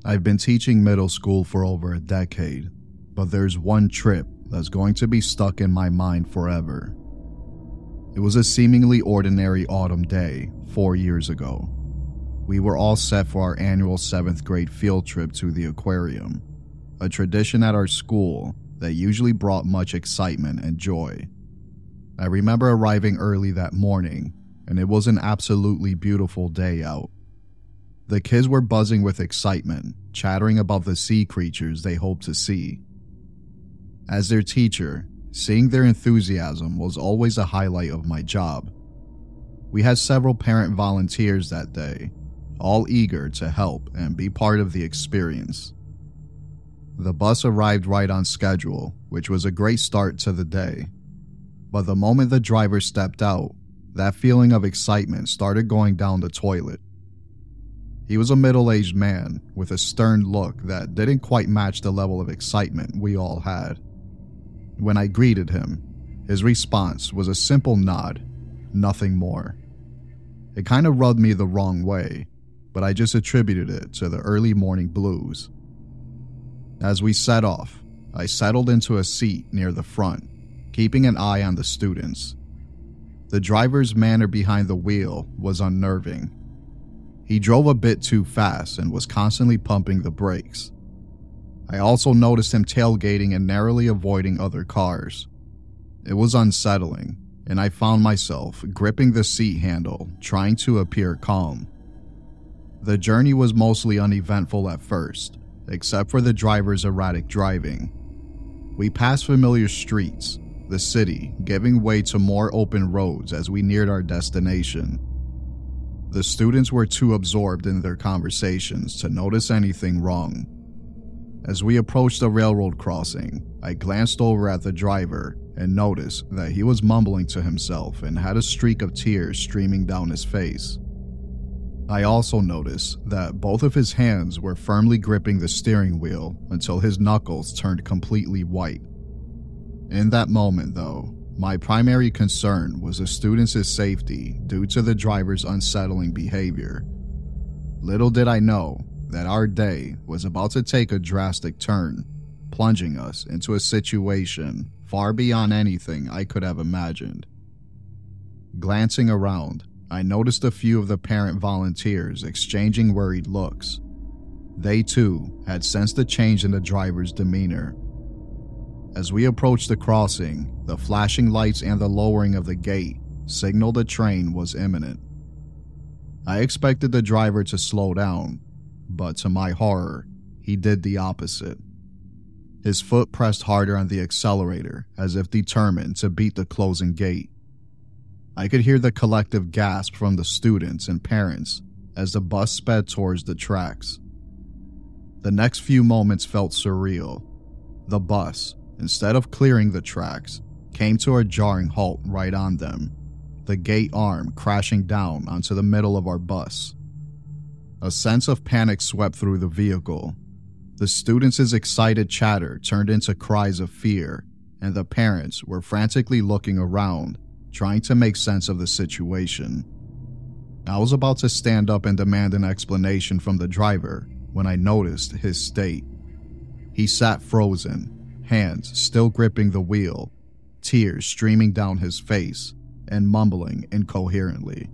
I've been teaching middle school for over a decade, but there's one trip that's going to be stuck in my mind forever. It was a seemingly ordinary autumn day 4 years ago. We were all set for our annual 7th grade field trip to the aquarium, a tradition at our school that usually brought much excitement and joy. I remember arriving early that morning, and it was an absolutely beautiful day out. The kids were buzzing with excitement, chattering about the sea creatures they hoped to see. As their teacher, seeing their enthusiasm was always a highlight of my job. We had several parent volunteers that day, all eager to help and be part of the experience. The bus arrived right on schedule, which was a great start to the day. But the moment the driver stepped out, that feeling of excitement started going down the toilet. He was a middle-aged man with a stern look that didn't quite match the level of excitement we all had. When I greeted him, his response was a simple nod, nothing more. It kind of rubbed me the wrong way, but I just attributed it to the early morning blues. As we set off, I settled into a seat near the front, keeping an eye on the students. The driver's manner behind the wheel was unnerving. He drove a bit too fast and was constantly pumping the brakes. I also noticed him tailgating and narrowly avoiding other cars. It was unsettling, and I found myself gripping the seat handle, trying to appear calm. The journey was mostly uneventful at first, except for the driver's erratic driving. We passed familiar streets, the city giving way to more open roads as we neared our destination. The students were too absorbed in their conversations to notice anything wrong. As we approached the railroad crossing, I glanced over at the driver and noticed that he was mumbling to himself and had a streak of tears streaming down his face. I also noticed that both of his hands were firmly gripping the steering wheel until his knuckles turned completely white. In that moment, though, my primary concern was the students' safety due to the driver's unsettling behavior. Little did I know that our day was about to take a drastic turn, plunging us into a situation far beyond anything I could have imagined. Glancing around, I noticed a few of the parent volunteers exchanging worried looks. They too had sensed the change in the driver's demeanor. As we approached the crossing, the flashing lights and the lowering of the gate signaled a train was imminent. I expected the driver to slow down, but to my horror, he did the opposite. His foot pressed harder on the accelerator as if determined to beat the closing gate. I could hear the collective gasp from the students and parents as the bus sped towards the tracks. The next few moments felt surreal. The bus, instead of clearing the tracks, came to a jarring halt right on them, the gate arm crashing down onto the middle of our bus. A sense of panic swept through the vehicle. The students' excited chatter turned into cries of fear, and the parents were frantically looking around, trying to make sense of the situation. I was about to stand up and demand an explanation from the driver when I noticed his state. He sat frozen, hands still gripping the wheel, tears streaming down his face, and mumbling incoherently.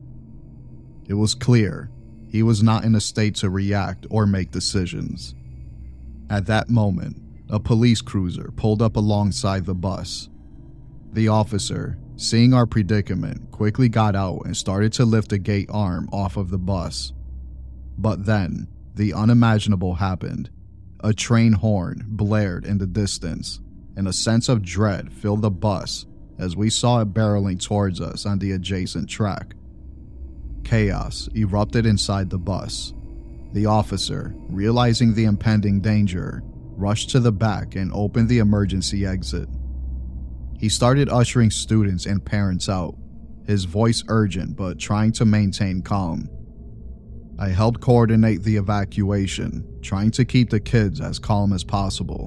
It was clear he was not in a state to react or make decisions. At that moment, a police cruiser pulled up alongside the bus. The officer, seeing our predicament, quickly got out and started to lift the gate arm off of the bus. But then, the unimaginable happened. A train horn blared in the distance, and a sense of dread filled the bus as we saw it barreling towards us on the adjacent track. Chaos erupted inside the bus. The officer, realizing the impending danger, rushed to the back and opened the emergency exit. He started ushering students and parents out, his voice urgent but trying to maintain calm. I helped coordinate the evacuation, trying to keep the kids as calm as possible.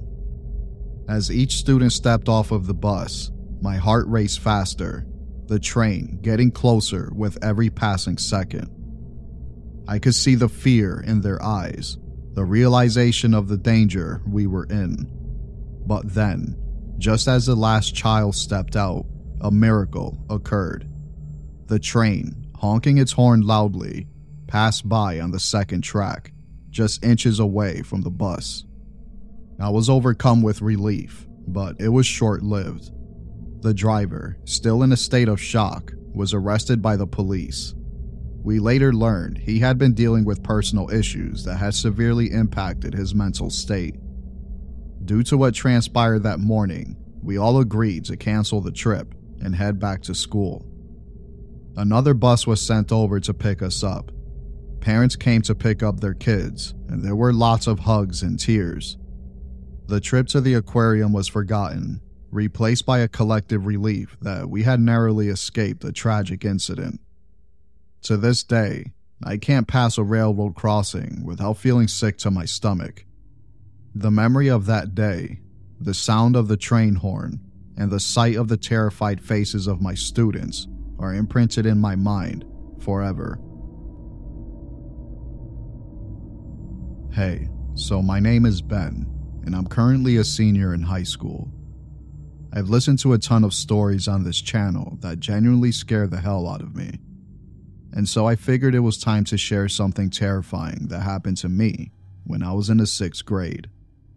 As each student stepped off of the bus, my heart raced faster, the train getting closer with every passing second. I could see the fear in their eyes, the realization of the danger we were in. But then, just as the last child stepped out, a miracle occurred. The train, honking its horn loudly, passed by on the second track, just inches away from the bus. I was overcome with relief, but it was short-lived. The driver, still in a state of shock, was arrested by the police. We later learned he had been dealing with personal issues that had severely impacted his mental state. Due to what transpired that morning, we all agreed to cancel the trip and head back to school. Another bus was sent over to pick us up. Parents came to pick up their kids, and there were lots of hugs and tears. The trip to the aquarium was forgotten, replaced by a collective relief that we had narrowly escaped a tragic incident. To this day, I can't pass a railroad crossing without feeling sick to my stomach. The memory of that day, the sound of the train horn, and the sight of the terrified faces of my students are imprinted in my mind forever. Hey, so my name is Ben, and I'm currently a senior in high school. I've listened to a ton of stories on this channel that genuinely scare the hell out of me. And so I figured it was time to share something terrifying that happened to me when I was in the 6th grade.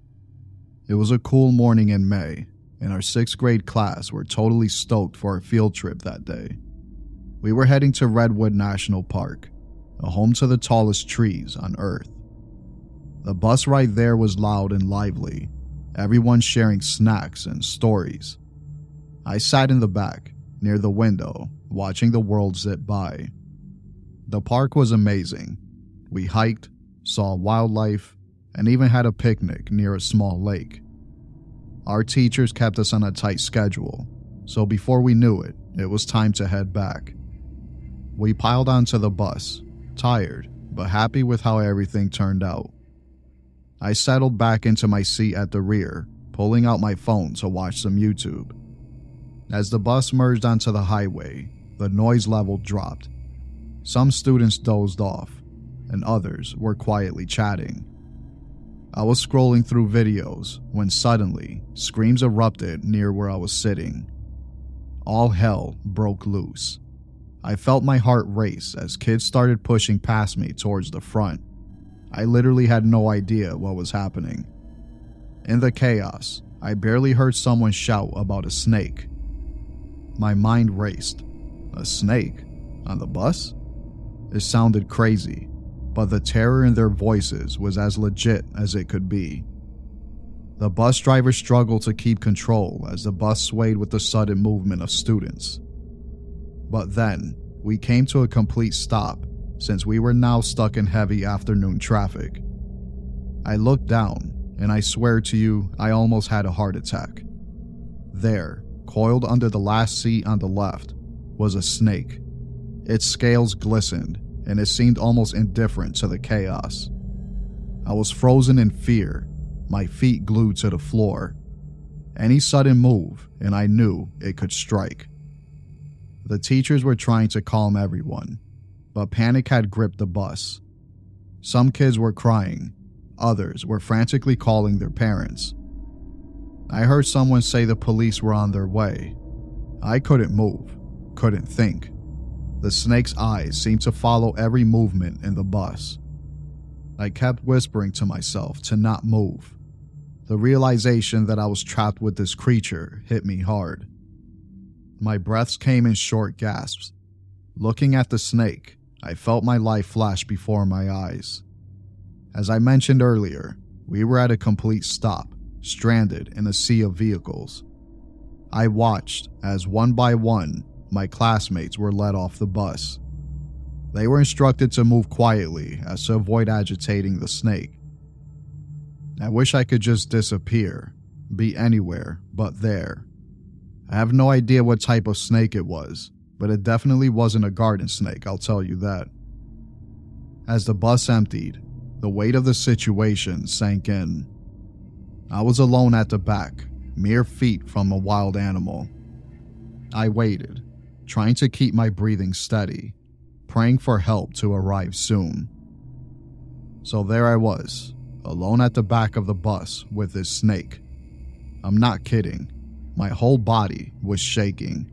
It was a cool morning in May, and our 6th grade class were totally stoked for a field trip that day. We were heading to Redwood National Park, a home to the tallest trees on Earth. The bus ride there was loud and lively, everyone sharing snacks and stories. I sat in the back, near the window, watching the world zip by. The park was amazing. We hiked, saw wildlife, and even had a picnic near a small lake. Our teachers kept us on a tight schedule, so before we knew it, it was time to head back. We piled onto the bus, tired, but happy with how everything turned out. I settled back into my seat at the rear, pulling out my phone to watch some YouTube. As the bus merged onto the highway, the noise level dropped. Some students dozed off, and others were quietly chatting. I was scrolling through videos when suddenly screams erupted near where I was sitting. All hell broke loose. I felt my heart race as kids started pushing past me towards the front. I literally had no idea what was happening. In the chaos, I barely heard someone shout about a snake. My mind raced. A snake? On the bus? It sounded crazy, but the terror in their voices was as legit as it could be. The bus driver struggled to keep control as the bus swayed with the sudden movement of students. But then, we came to a complete stop since we were now stuck in heavy afternoon traffic. I looked down, and I swear to you, I almost had a heart attack. There, coiled under the last seat on the left, was a snake. Its scales glistened, and it seemed almost indifferent to the chaos. I was frozen in fear, my feet glued to the floor. Any sudden move, and I knew it could strike. The teachers were trying to calm everyone, but panic had gripped the bus. Some kids were crying, others were frantically calling their parents. I heard someone say the police were on their way. I couldn't move, couldn't think. The snake's eyes seemed to follow every movement in the bus. I kept whispering to myself to not move. The realization that I was trapped with this creature hit me hard. My breaths came in short gasps. Looking at the snake, I felt my life flash before my eyes. As I mentioned earlier, we were at a complete stop, stranded in a sea of vehicles. I watched as one by one, my classmates were led off the bus. They were instructed to move quietly as to avoid agitating the snake. I wish I could just disappear, be anywhere but there. I have no idea what type of snake it was, but it definitely wasn't a garden snake, I'll tell you that. As the bus emptied, the weight of the situation sank in. I was alone at the back, mere feet from a wild animal. I waited, trying to keep my breathing steady, praying for help to arrive soon. So there I was, alone at the back of the bus with this snake. I'm not kidding. My whole body was shaking.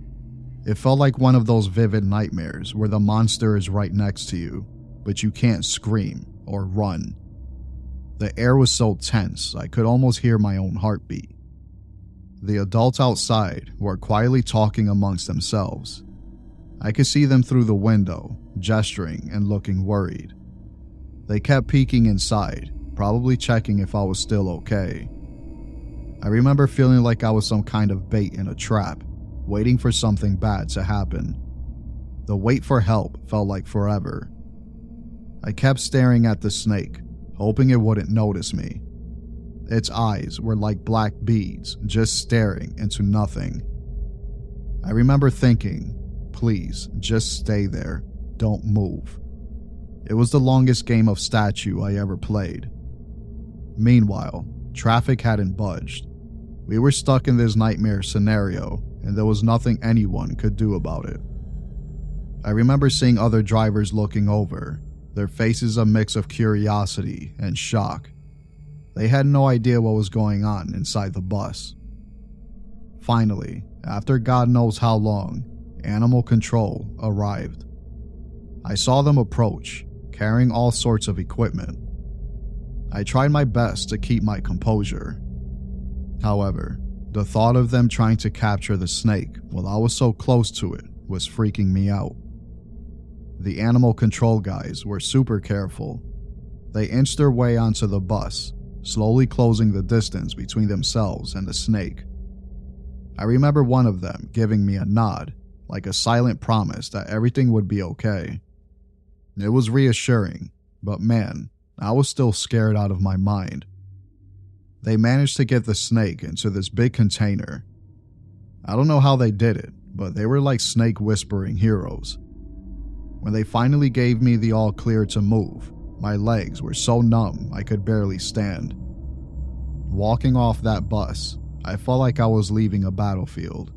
It felt like one of those vivid nightmares where the monster is right next to you, but you can't scream or run. The air was so tense, I could almost hear my own heartbeat. The adults outside were quietly talking amongst themselves. I could see them through the window, gesturing and looking worried. They kept peeking inside, probably checking if I was still okay. I remember feeling like I was some kind of bait in a trap, waiting for something bad to happen. The wait for help felt like forever. I kept staring at the snake, hoping it wouldn't notice me. Its eyes were like black beads, just staring into nothing. I remember thinking, please, just stay there, don't move. It was the longest game of statue I ever played. Meanwhile, traffic hadn't budged. We were stuck in this nightmare scenario, and there was nothing anyone could do about it. I remember seeing other drivers looking over, their faces a mix of curiosity and shock. They had no idea what was going on inside the bus. Finally, after God knows how long, Animal Control arrived. I saw them approach, carrying all sorts of equipment. I tried my best to keep my composure. However, the thought of them trying to capture the snake while I was so close to it was freaking me out. The Animal Control guys were super careful. They inched their way onto the bus, slowly closing the distance between themselves and the snake. I remember one of them giving me a nod, like a silent promise that everything would be okay. It was reassuring, but man, I was still scared out of my mind. They managed to get the snake into this big container. I don't know how they did it, but they were like snake whispering heroes. When they finally gave me the all clear to move, my legs were so numb I could barely stand. Walking off that bus, I felt like I was leaving a battlefield.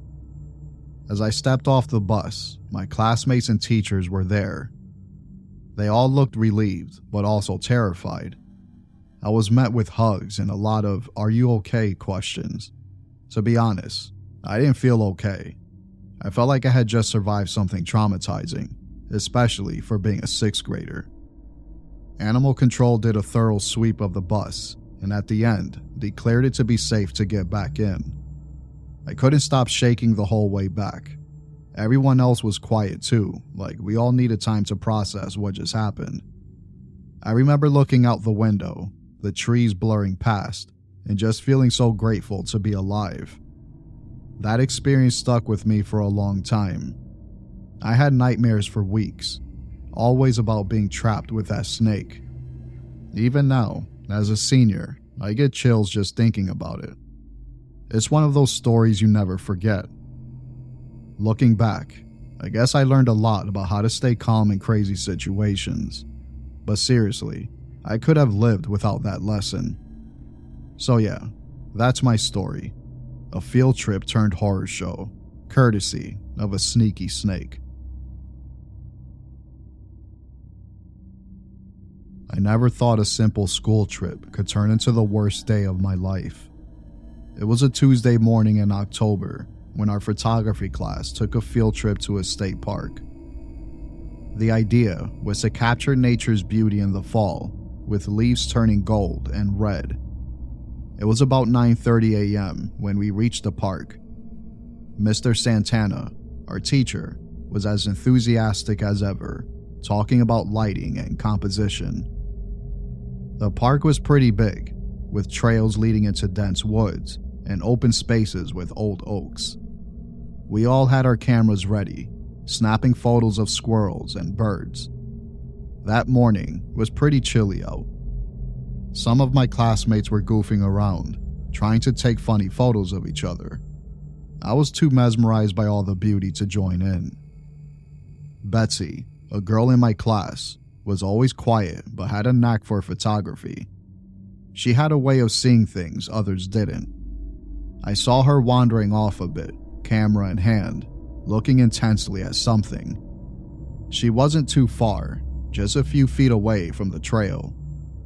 As I stepped off the bus, my classmates and teachers were there. They all looked relieved, but also terrified. I was met with hugs and a lot of "are you okay?" questions. To be honest, I didn't feel okay. I felt like I had just survived something traumatizing, especially for being a 6th grader. Animal Control did a thorough sweep of the bus, and at the end, declared it to be safe to get back in. I couldn't stop shaking the whole way back. Everyone else was quiet too, like we all needed time to process what just happened. I remember looking out the window, the trees blurring past, and just feeling so grateful to be alive. That experience stuck with me for a long time. I had nightmares for weeks, always about being trapped with that snake. Even now, as a senior, I get chills just thinking about it. It's one of those stories you never forget. Looking back, I guess I learned a lot about how to stay calm in crazy situations. But seriously, I could have lived without that lesson. So yeah, that's my story. A field trip turned horror show, courtesy of a sneaky snake. I never thought a simple school trip could turn into the worst day of my life. It was a Tuesday morning in October when our photography class took a field trip to a state park. The idea was to capture nature's beauty in the fall, with leaves turning gold and red. It was about 9:30 a.m. when we reached the park. Mr. Santana, our teacher, was as enthusiastic as ever, talking about lighting and composition. The park was pretty big, with trails leading into dense woods and open spaces with old oaks. We all had our cameras ready, snapping photos of squirrels and birds. That morning was pretty chilly out. Some of my classmates were goofing around, trying to take funny photos of each other. I was too mesmerized by all the beauty to join in. Betsy, a girl in my class, was always quiet but had a knack for photography. She had a way of seeing things others didn't. I saw her wandering off a bit, camera in hand, looking intensely at something. She wasn't too far, just a few feet away from the trail.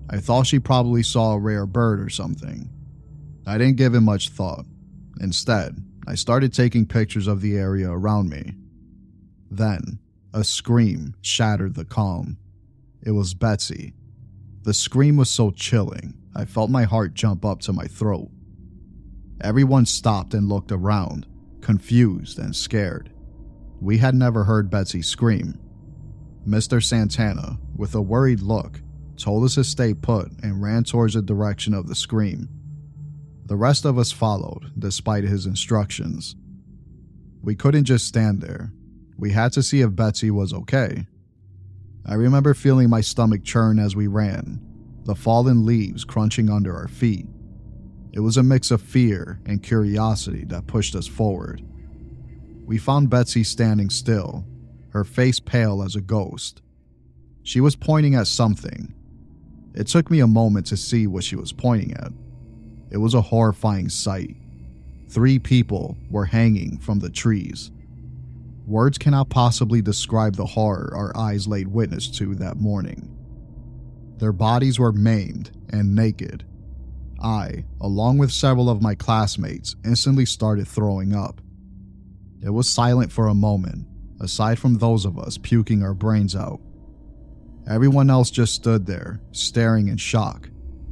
I thought she probably saw a rare bird or something. I didn't give it much thought. Instead, I started taking pictures of the area around me. Then, a scream shattered the calm. It was Betsy. The scream was so chilling, I felt my heart jump up to my throat. Everyone stopped and looked around, confused and scared. We had never heard Betsy scream. Mr. Santana, with a worried look, told us to stay put and ran towards the direction of the scream. The rest of us followed, despite his instructions. We couldn't just stand there. We had to see if Betsy was okay. I remember feeling my stomach churn as we ran, the fallen leaves crunching under our feet. It was a mix of fear and curiosity that pushed us forward. We found Betsy standing still, her face pale as a ghost. She was pointing at something. It took me a moment to see what she was pointing at. It was a horrifying sight. 3 people were hanging from the trees. Words cannot possibly describe the horror our eyes laid witness to that morning. Their bodies were maimed and naked. I, along with several of my classmates, instantly started throwing up. It was silent for a moment, aside from those of us puking our brains out. Everyone else just stood there, staring in shock.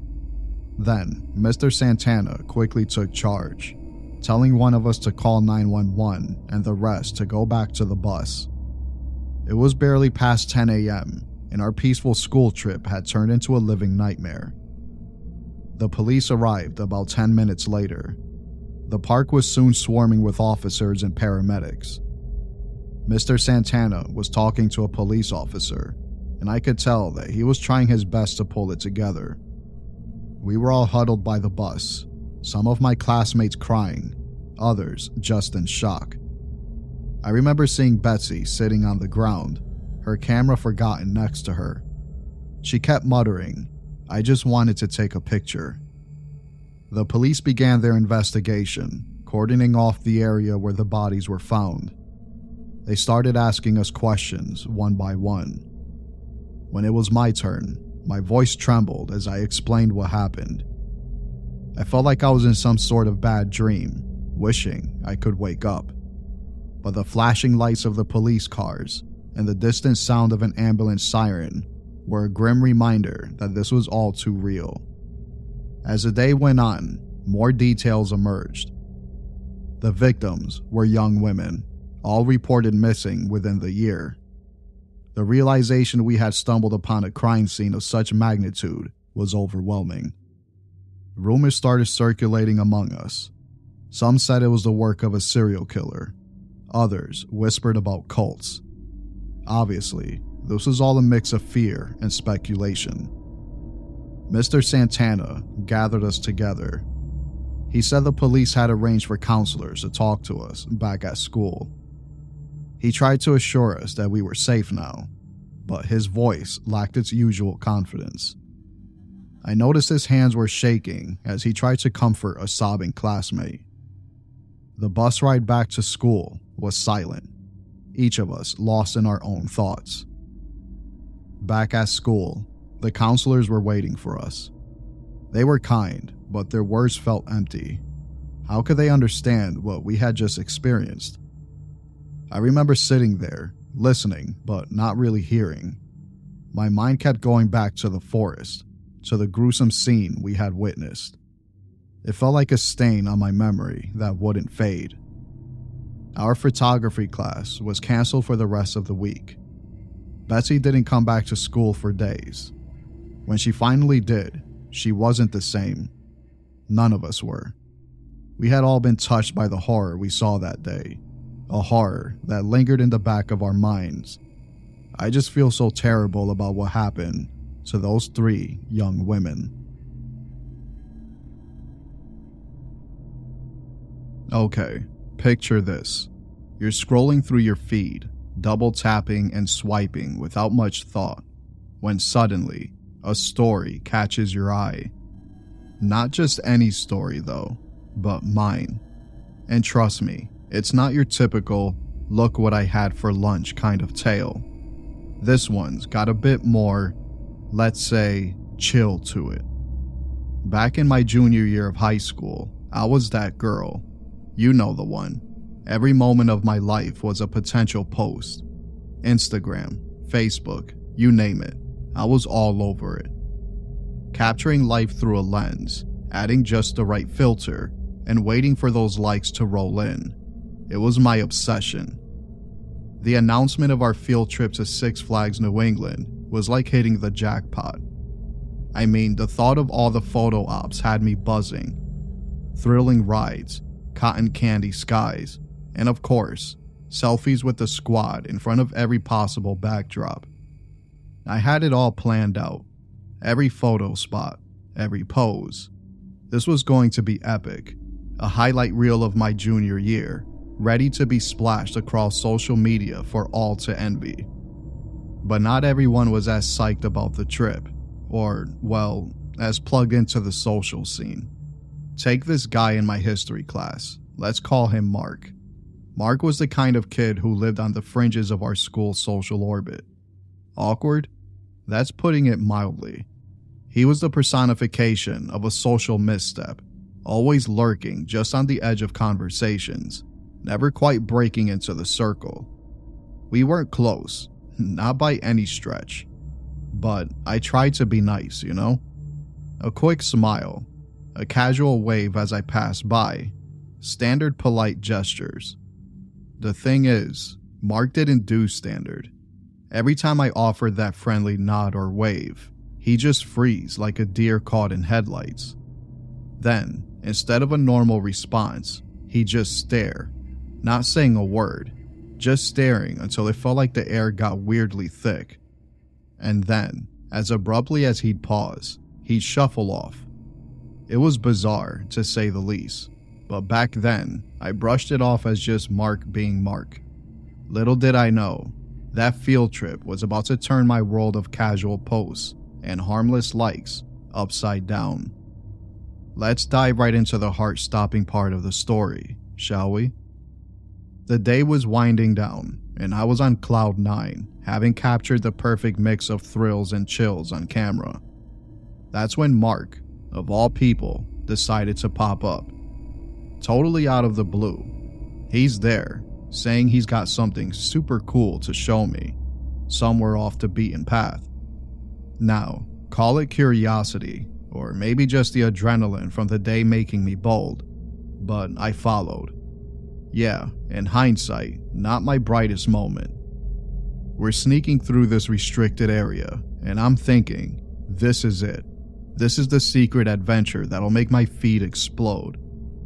Then, Mr. Santana quickly took charge, telling one of us to call 911 and the rest to go back to the bus. It was barely past 10 a.m., and our peaceful school trip had turned into a living nightmare. The police arrived about 10 minutes later. The park was soon swarming with officers and paramedics. Mr. Santana was talking to a police officer, and I could tell that he was trying his best to pull it together. We were all huddled by the bus, some of my classmates crying, others just in shock. I remember seeing Betsy sitting on the ground, her camera forgotten next to her. She kept muttering, "I just wanted to take a picture." The police began their investigation, cordoning off the area where the bodies were found. They started asking us questions one by one. When it was my turn, my voice trembled as I explained what happened. I felt like I was in some sort of bad dream, wishing I could wake up. But the flashing lights of the police cars and the distant sound of an ambulance siren were a grim reminder that this was all too real. As the day went on, more details emerged. The victims were young women, all reported missing within the year. The realization we had stumbled upon a crime scene of such magnitude was overwhelming. Rumors started circulating among us. Some said it was the work of a serial killer. Others whispered about cults. Obviously, this was all a mix of fear and speculation. Mr. Santana gathered us together. He said the police had arranged for counselors to talk to us back at school. He tried to assure us that we were safe now, but his voice lacked its usual confidence. I noticed his hands were shaking as he tried to comfort a sobbing classmate. The bus ride back to school was silent, each of us lost in our own thoughts. Back at school, the counselors were waiting for us. They were kind, but their words felt empty. How could they understand what we had just experienced? I remember sitting there, listening, but not really hearing. My mind kept going back to the forest, to the gruesome scene we had witnessed. It felt like a stain on my memory that wouldn't fade. Our photography class was canceled for the rest of the week. Betsy didn't come back to school for days. When she finally did, she wasn't the same. None of us were. We had all been touched by the horror we saw that day, a horror that lingered in the back of our minds. I just feel so terrible about what happened to those 3 young women. Okay, picture this. You're scrolling through your feed, double tapping and swiping without much thought, when suddenly, a story catches your eye. Not just any story though, but mine. And trust me, it's not your typical, look what I had for lunch kind of tale. This one's got a bit more, let's say, chill to it. Back in my junior year of high school, I was that girl. You know the one. Every moment of my life was a potential post. Instagram, Facebook, you name it. I was all over it. Capturing life through a lens, adding just the right filter, and waiting for those likes to roll in. It was my obsession. The announcement of our field trip to Six Flags New England was like hitting the jackpot. I mean, the thought of all the photo ops had me buzzing. Thrilling rides, cotton candy skies, and of course, selfies with the squad in front of every possible backdrop. I had it all planned out. Every photo spot, every pose. This was going to be epic. A highlight reel of my junior year, ready to be splashed across social media for all to envy. But not everyone was as psyched about the trip, or, well, as plugged into the social scene. Take this guy in my history class. Let's call him Mark. Mark was the kind of kid who lived on the fringes of our school's social orbit. Awkward? That's putting it mildly. He was the personification of a social misstep, always lurking just on the edge of conversations, never quite breaking into the circle. We weren't close, not by any stretch, but I tried to be nice, you know? A quick smile, a casual wave as I passed by, standard polite gestures. The thing is, Mark didn't do standard. Every time I offered that friendly nod or wave, he just froze like a deer caught in headlights. Then, instead of a normal response, he'd just stare, not saying a word, just staring until it felt like the air got weirdly thick. And then, as abruptly as he'd pause, he'd shuffle off. It was bizarre, to say the least, but back then, I brushed it off as just Mark being Mark. Little did I know, that field trip was about to turn my world of casual posts and harmless likes upside down. Let's dive right into the heart-stopping part of the story, shall we? The day was winding down, and I was on cloud 9, having captured the perfect mix of thrills and chills on camera. That's when Mark, of all people, decided to pop up. Totally out of the blue. He's there, saying he's got something super cool to show me, somewhere off the beaten path. Now, call it curiosity, or maybe just the adrenaline from the day making me bold, but I followed. Yeah, in hindsight, not my brightest moment. We're sneaking through this restricted area, and I'm thinking, this is it. This is the secret adventure that'll make my feet explode.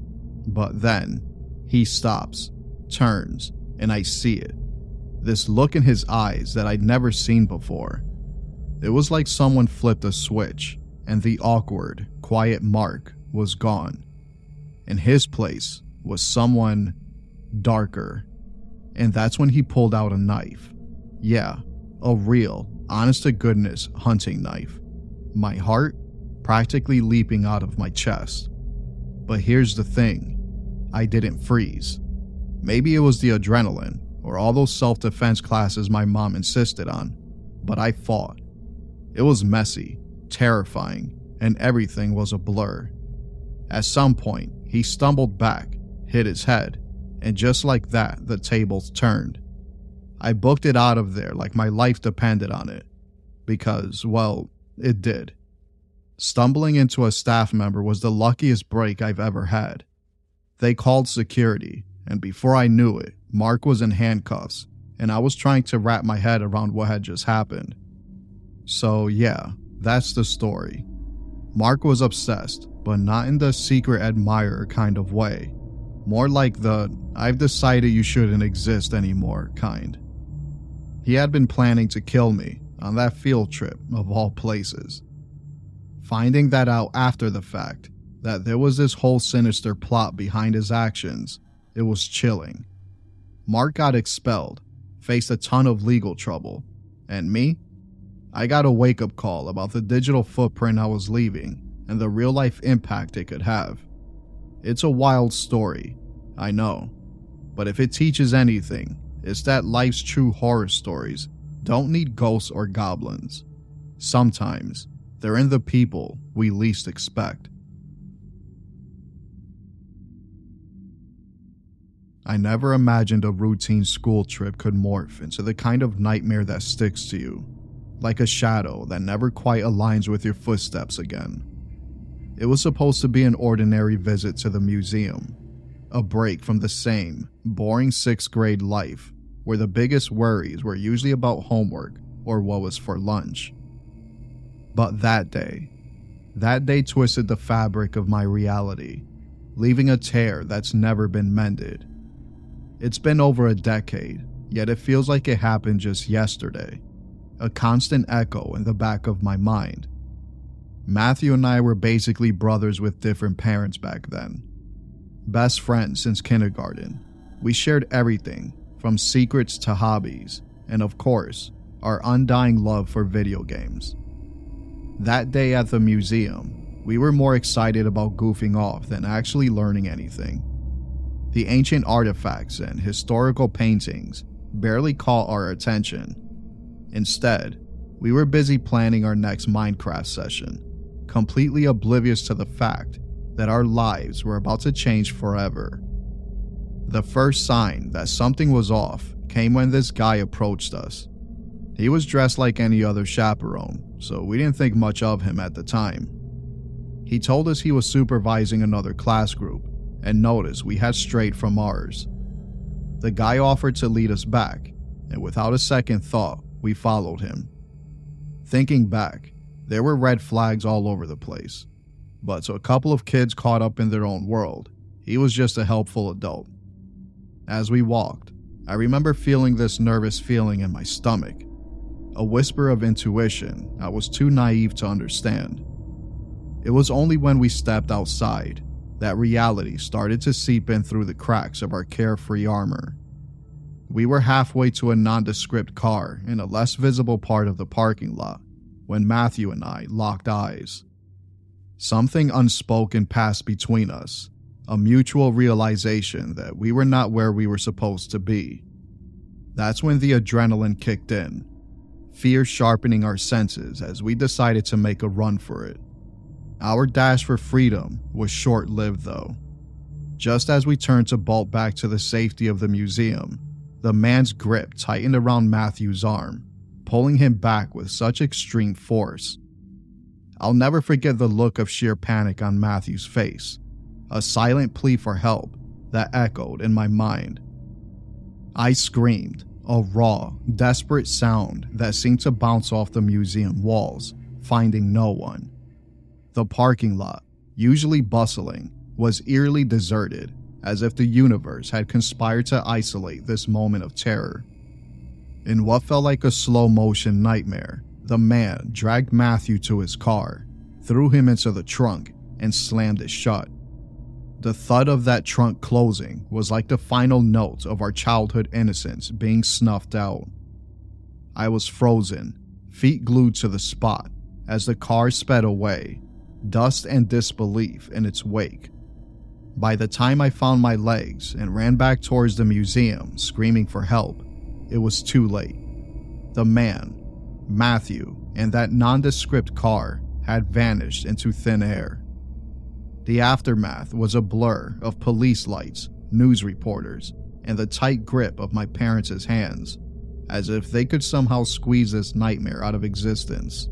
But then, he stops, turns, and I see it. This look in his eyes that I'd never seen before. It was like someone flipped a switch, and the awkward, quiet Mark was gone. In his place was someone darker. And that's when he pulled out a knife. Yeah, a real, honest-to-goodness hunting knife. My heart practically leaping out of my chest. But here's the thing. I didn't freeze. Maybe it was the adrenaline, or all those self-defense classes my mom insisted on, but I fought. It was messy, terrifying, and everything was a blur. At some point, he stumbled back, hit his head, and just like that, the tables turned. I booked it out of there like my life depended on it, because, well, it did. Stumbling into a staff member was the luckiest break I've ever had. They called security, and before I knew it, Mark was in handcuffs, and I was trying to wrap my head around what had just happened. So yeah, that's the story. Mark was obsessed, but not in the secret admirer kind of way. More like the, I've decided you shouldn't exist anymore kind. He had been planning to kill me on that field trip of all places. Finding that out after the fact, that there was this whole sinister plot behind his actions, it was chilling. Mark got expelled, faced a ton of legal trouble, and me? I got a wake-up call about the digital footprint I was leaving and the real-life impact it could have. It's a wild story, I know, but if it teaches anything, it's that life's true horror stories don't need ghosts or goblins. Sometimes, They're in the people we least expect. I never imagined a routine school trip could morph into the kind of nightmare that sticks to you, like a shadow that never quite aligns with your footsteps again. It was supposed to be an ordinary visit to the museum, a break from the same, boring 6th grade life where the biggest worries were usually about homework or what was for lunch. But that day twisted the fabric of my reality, leaving a tear that's never been mended. It's been over a decade, yet it feels like it happened just yesterday, a constant echo in the back of my mind. Matthew and I were basically brothers with different parents back then. Best friends since kindergarten. We shared everything, from secrets to hobbies, and of course, our undying love for video games. That day at the museum, we were more excited about goofing off than actually learning anything. The ancient artifacts and historical paintings barely caught our attention. Instead, we were busy planning our next Minecraft session, completely oblivious to the fact that our lives were about to change forever. The first sign that something was off came when this guy approached us. He was dressed like any other chaperone, so we didn't think much of him at the time. He told us he was supervising another class group and noticed we had strayed from ours. The guy offered to lead us back, and without a second thought, we followed him. Thinking back, there were red flags all over the place, but to a couple of kids caught up in their own world, he was just a helpful adult. As we walked, I remember feeling this nervous feeling in my stomach, a whisper of intuition I was too naive to understand. It was only when we stepped outside that reality started to seep in through the cracks of our carefree armor. We were halfway to a nondescript car in a less visible part of the parking lot when Matthew and I locked eyes. Something unspoken passed between us, a mutual realization that we were not where we were supposed to be. That's when the adrenaline kicked in, fear sharpening our senses as we decided to make a run for it. Our dash for freedom was short-lived though. Just as we turned to bolt back to the safety of the museum, the man's grip tightened around Matthew's arm, pulling him back with such extreme force. I'll never forget the look of sheer panic on Matthew's face, a silent plea for help that echoed in my mind. I screamed, a raw, desperate sound that seemed to bounce off the museum walls, finding no one. The parking lot, usually bustling, was eerily deserted, as if the universe had conspired to isolate this moment of terror. In what felt like a slow-motion nightmare, the man dragged Matthew to his car, threw him into the trunk, and slammed it shut. The thud of that trunk closing was like the final note of our childhood innocence being snuffed out. I was frozen, feet glued to the spot, as the car sped away, dust and disbelief in its wake. By the time I found my legs and ran back towards the museum, screaming for help, it was too late. The man, Matthew, and that nondescript car had vanished into thin air. The aftermath was a blur of police lights, news reporters, and the tight grip of my parents' hands, as if they could somehow squeeze this nightmare out of existence.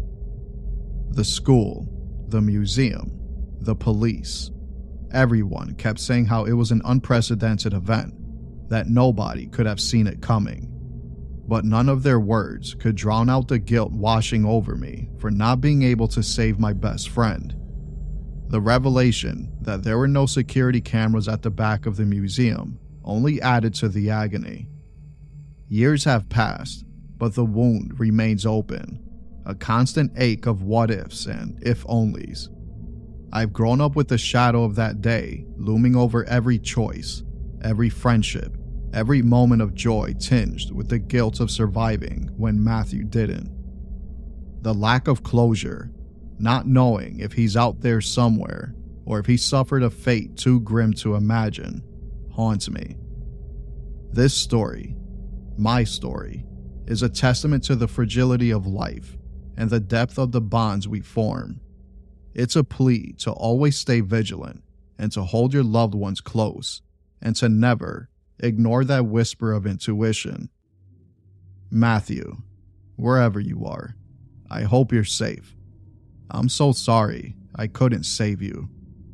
The school, the museum, the police. Everyone kept saying how it was an unprecedented event, that nobody could have seen it coming. But none of their words could drown out the guilt washing over me for not being able to save my best friend. The revelation that there were no security cameras at the back of the museum only added to the agony. Years have passed, but the wound remains open, a constant ache of what-ifs and if-onlys. I've grown up with the shadow of that day looming over every choice, every friendship, every moment of joy tinged with the guilt of surviving when Matthew didn't. The lack of closure, not knowing if he's out there somewhere or if he suffered a fate too grim to imagine, haunts me. This story, my story, is a testament to the fragility of life and the depth of the bonds we form. It's a plea to always stay vigilant and to hold your loved ones close and to never ignore that whisper of intuition. Matthew, wherever you are, I hope you're safe. I'm so sorry I couldn't save you.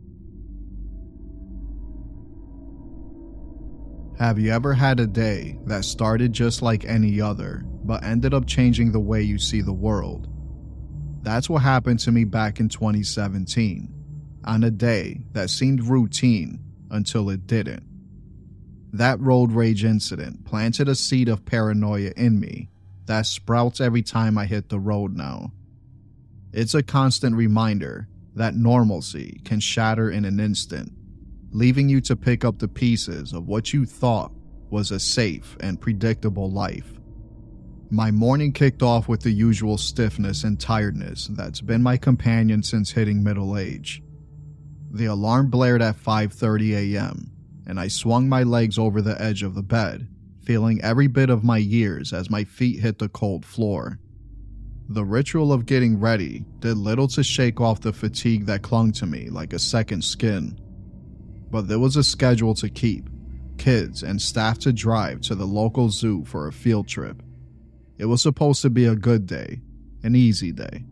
Have you ever had a day that started just like any other, but ended up changing the way you see the world? That's what happened to me back in 2017, on a day that seemed routine until it didn't. That road rage incident planted a seed of paranoia in me that sprouts every time I hit the road now. It's a constant reminder that normalcy can shatter in an instant, leaving you to pick up the pieces of what you thought was a safe and predictable life. My morning kicked off with the usual stiffness and tiredness that's been my companion since hitting middle age. The alarm blared at 5:30 a.m., and I swung my legs over the edge of the bed, feeling every bit of my years as my feet hit the cold floor. The ritual of getting ready did little to shake off the fatigue that clung to me like a second skin. But there was a schedule to keep, kids and staff to drive to the local zoo for a field trip. It was supposed to be a good day, an easy day.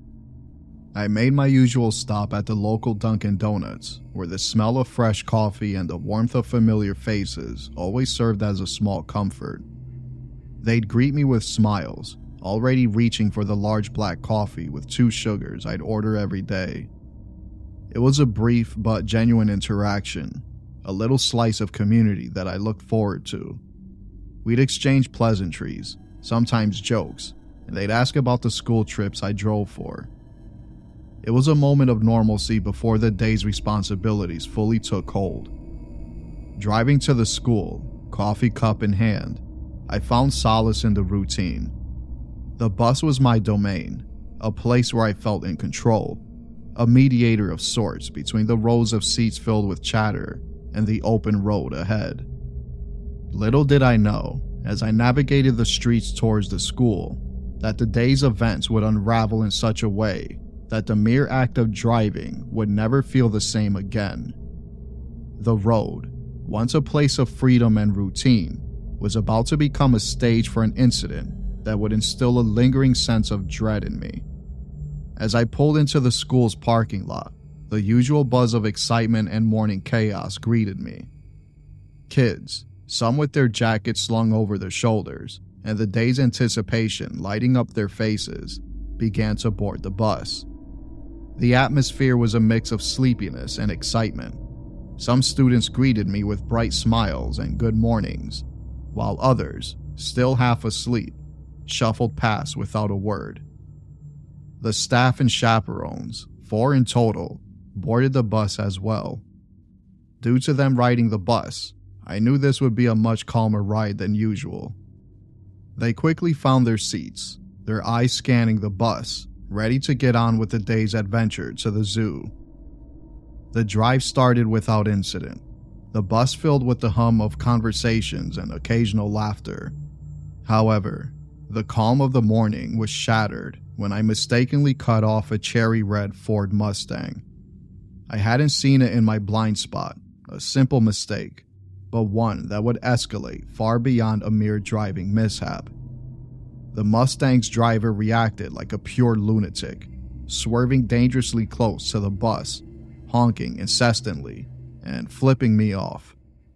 I made my usual stop at the local Dunkin' Donuts, where the smell of fresh coffee and the warmth of familiar faces always served as a small comfort. They'd greet me with smiles, already reaching for the large black coffee with 2 sugars I'd order every day. It was a brief but genuine interaction, a little slice of community that I looked forward to. We'd exchange pleasantries, sometimes jokes, and they'd ask about the school trips I drove for. It was a moment of normalcy before the day's responsibilities fully took hold. Driving to the school, coffee cup in hand, I found solace in the routine. The bus was my domain, a place where I felt in control, a mediator of sorts between the rows of seats filled with chatter and the open road ahead. Little did I know, as I navigated the streets towards the school, that the day's events would unravel in such a way that the mere act of driving would never feel the same again. The road, once a place of freedom and routine, was about to become a stage for an incident that would instill a lingering sense of dread in me. As I pulled into the school's parking lot, the usual buzz of excitement and morning chaos greeted me. Kids, some with their jackets slung over their shoulders, and the day's anticipation lighting up their faces, began to board the bus. The atmosphere was a mix of sleepiness and excitement. Some students greeted me with bright smiles and good mornings, while others, still half asleep, shuffled past without a word. The staff and chaperones, 4 in total, boarded the bus as well. Due to them riding the bus, I knew this would be a much calmer ride than usual. They quickly found their seats, their eyes scanning the bus, ready to get on with the day's adventure to the zoo. The drive started without incident, the bus filled with the hum of conversations and occasional laughter. However, the calm of the morning was shattered when I mistakenly cut off a cherry red Ford Mustang. I hadn't seen it in my blind spot, a simple mistake, but one that would escalate far beyond a mere driving mishap. The Mustang's driver reacted like a pure lunatic, swerving dangerously close to the bus, honking incessantly, and flipping me off.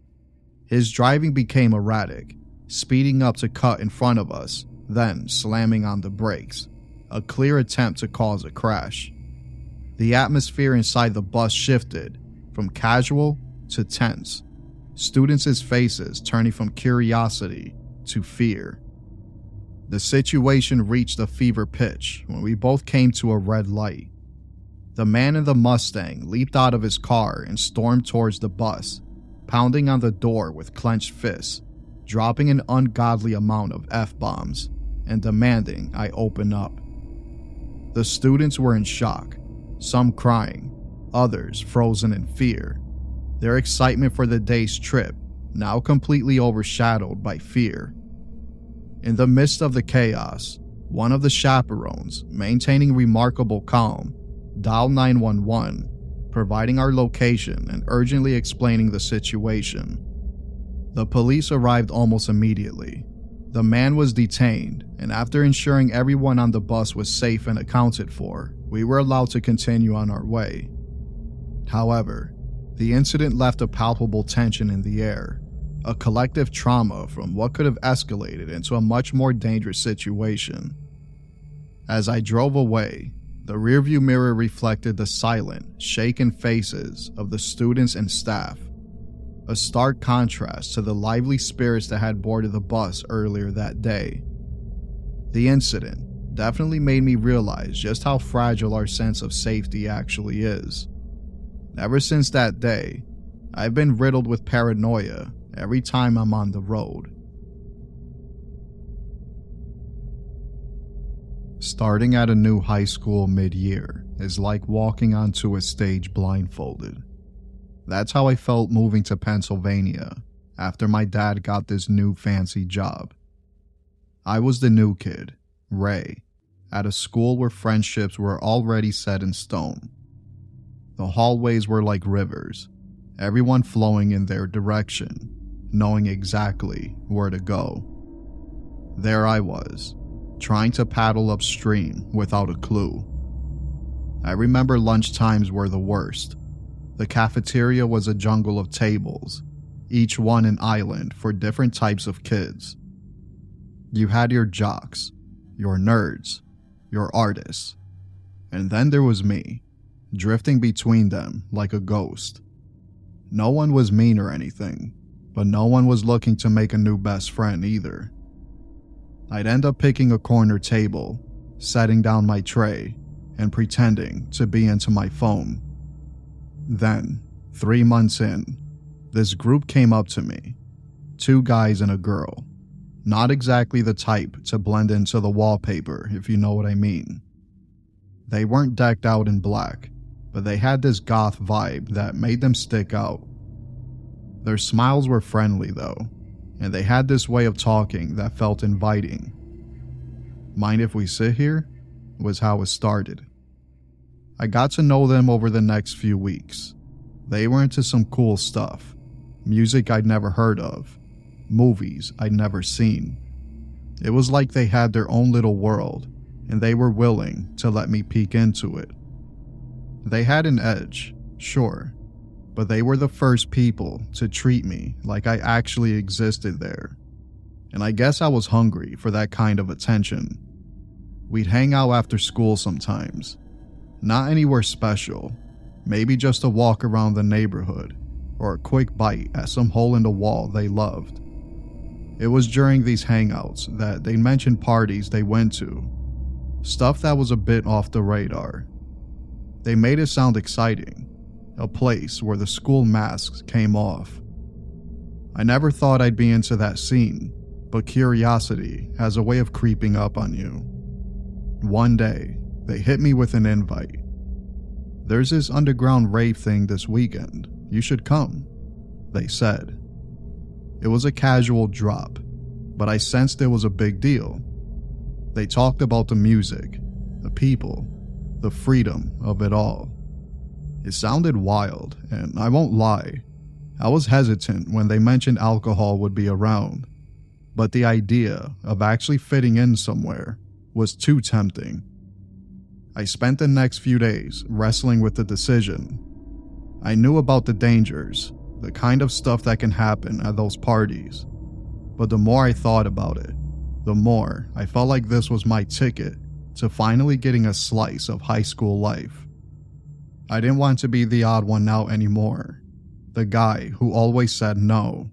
His driving became erratic, speeding up to cut in front of us, then slamming on the brakes, a clear attempt to cause a crash. The atmosphere inside the bus shifted from casual to tense, students' faces turning from curiosity to fear. The situation reached a fever pitch when we both came to a red light. The man in the Mustang leaped out of his car and stormed towards the bus, pounding on the door with clenched fists, dropping an ungodly amount of F-bombs, and demanding I open up. The students were in shock, some crying, others frozen in fear, their excitement for the day's trip now completely overshadowed by fear. In the midst of the chaos, one of the chaperones, maintaining remarkable calm, dialed 911, providing our location and urgently explaining the situation. The police arrived almost immediately. The man was detained, and after ensuring everyone on the bus was safe and accounted for, we were allowed to continue on our way. However, the incident left a palpable tension in the air, a collective trauma from what could have escalated into a much more dangerous situation. As I drove away, the rearview mirror reflected the silent, shaken faces of the students and staff, a stark contrast to the lively spirits that had boarded the bus earlier that day. The incident definitely made me realize just how fragile our sense of safety actually is. Ever since that day, I've been riddled with paranoia every time I'm on the road. Starting at a new high school mid-year is like walking onto a stage blindfolded. That's how I felt moving to Pennsylvania after my dad got this new fancy job. I was the new kid, Ray, at a school where friendships were already set in stone. The hallways were like rivers, everyone flowing in their direction, knowing exactly where to go. There I was, trying to paddle upstream without a clue. I remember lunch times were the worst. The cafeteria was a jungle of tables, each one an island for different types of kids. You had your jocks, your nerds, your artists, and then there was me, drifting between them like a ghost. No one was mean or anything, but no one was looking to make a new best friend either. I'd end up picking a corner table, setting down my tray, and pretending to be into my phone. Then, 3 months in, this group came up to me. 2 guys and a girl. Not exactly the type to blend into the wallpaper, if you know what I mean. They weren't decked out in black, but they had this goth vibe that made them stick out. Their smiles were friendly though, and they had this way of talking that felt inviting. "Mind if we sit here?" was how it started. I got to know them over the next few weeks. They were into some cool stuff, music I'd never heard of, movies I'd never seen. It was like they had their own little world, and they were willing to let me peek into it. They had an edge, sure, but they were the first people to treat me like I actually existed there. And I guess I was hungry for that kind of attention. We'd hang out after school sometimes. Not anywhere special, maybe just a walk around the neighborhood or a quick bite at some hole in the wall they loved. It was during these hangouts that they mentioned parties they went to, stuff that was a bit off the radar. They made it sound exciting, a place where the school masks came off. I never thought I'd be into that scene, but curiosity has a way of creeping up on you. One day, they hit me with an invite. "There's this underground rave thing this weekend. You should come," they said. It was a casual drop, but I sensed it was a big deal. They talked about the music, the people, the freedom of it all. It sounded wild, and I won't lie, I was hesitant when they mentioned alcohol would be around, but the idea of actually fitting in somewhere was too tempting. I spent the next few days wrestling with the decision. I knew about the dangers, the kind of stuff that can happen at those parties, but the more I thought about it, the more I felt like this was my ticket to finally getting a slice of high school life. I didn't want to be the odd one out anymore, the guy who always said no.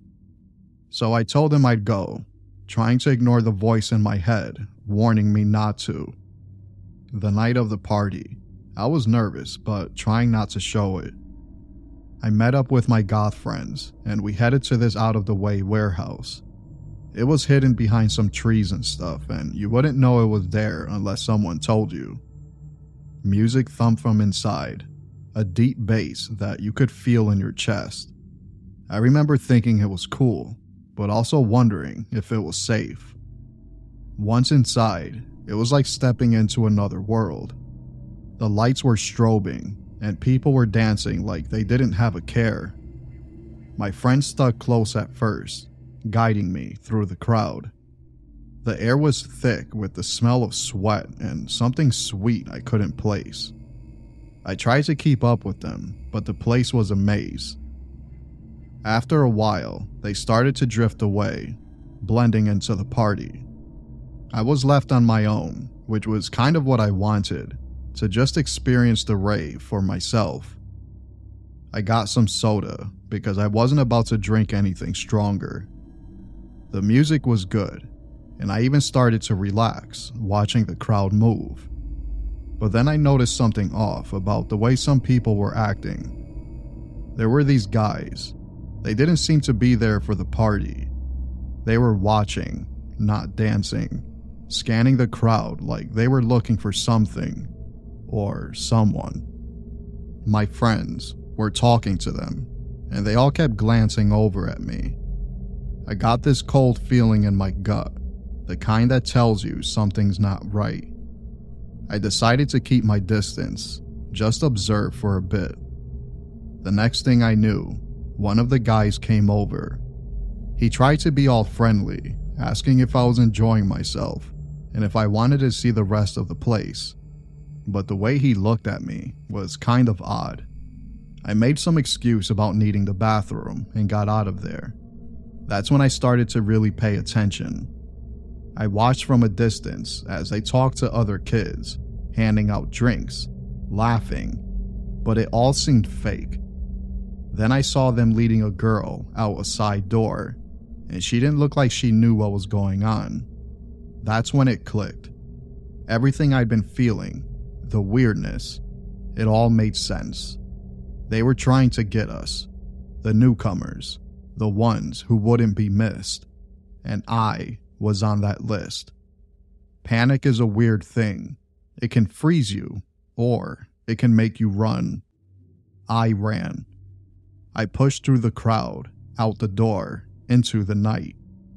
So I told him I'd go, trying to ignore the voice in my head warning me not to. The night of the party, I was nervous but trying not to show it. I met up with my goth friends and we headed to this out-of-the-way warehouse. It was hidden behind some trees and stuff, and you wouldn't know it was there unless someone told you. Music thumped from inside, a deep bass that you could feel in your chest. I remember thinking it was cool, but also wondering if it was safe. Once inside, It was like stepping into another world. The lights were strobing, and people were dancing like they didn't have a care. My friend stuck close at first, guiding me through the crowd. The air was thick with the smell of sweat and something sweet I couldn't place. I tried to keep up with them, but the place was a maze. After a while, they started to drift away, blending into the party. I was left on my own, which was kind of what I wanted, to just experience the rave for myself. I got some soda because I wasn't about to drink anything stronger. The music was good, and I even started to relax watching the crowd move. But then I noticed something off about the way some people were acting. There were these guys. They didn't seem to be there for the party. They were watching, not dancing, scanning the crowd like they were looking for something or someone. My friends were talking to them, and they all kept glancing over at me. I got this cold feeling in my gut, the kind that tells you something's not right. I decided to keep my distance, just observe for a bit. The next thing I knew, one of the guys came over. He tried to be all friendly, asking if I was enjoying myself and if I wanted to see the rest of the place. But the way he looked at me was kind of odd. I made some excuse about needing the bathroom and got out of there. That's when I started to really pay attention. I watched from a distance as they talked to other kids, handing out drinks, laughing, but it all seemed fake. Then I saw them leading a girl out a side door, and she didn't look like she knew what was going on. That's when it clicked. Everything I'd been feeling, the weirdness, it all made sense. They were trying to get us, the newcomers, the ones who wouldn't be missed, and I was on that list. Panic is a weird thing. It can freeze you, or it can make you run. I ran. I pushed through the crowd, out the door, into the night.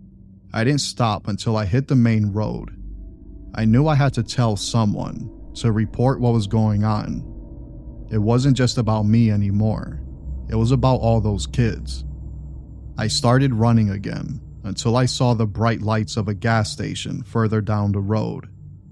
I didn't stop until I hit the main road. I knew I had to tell someone, to report what was going on. It wasn't just about me anymore. It was about all those kids. I started running again until I saw the bright lights of a gas station further down the road.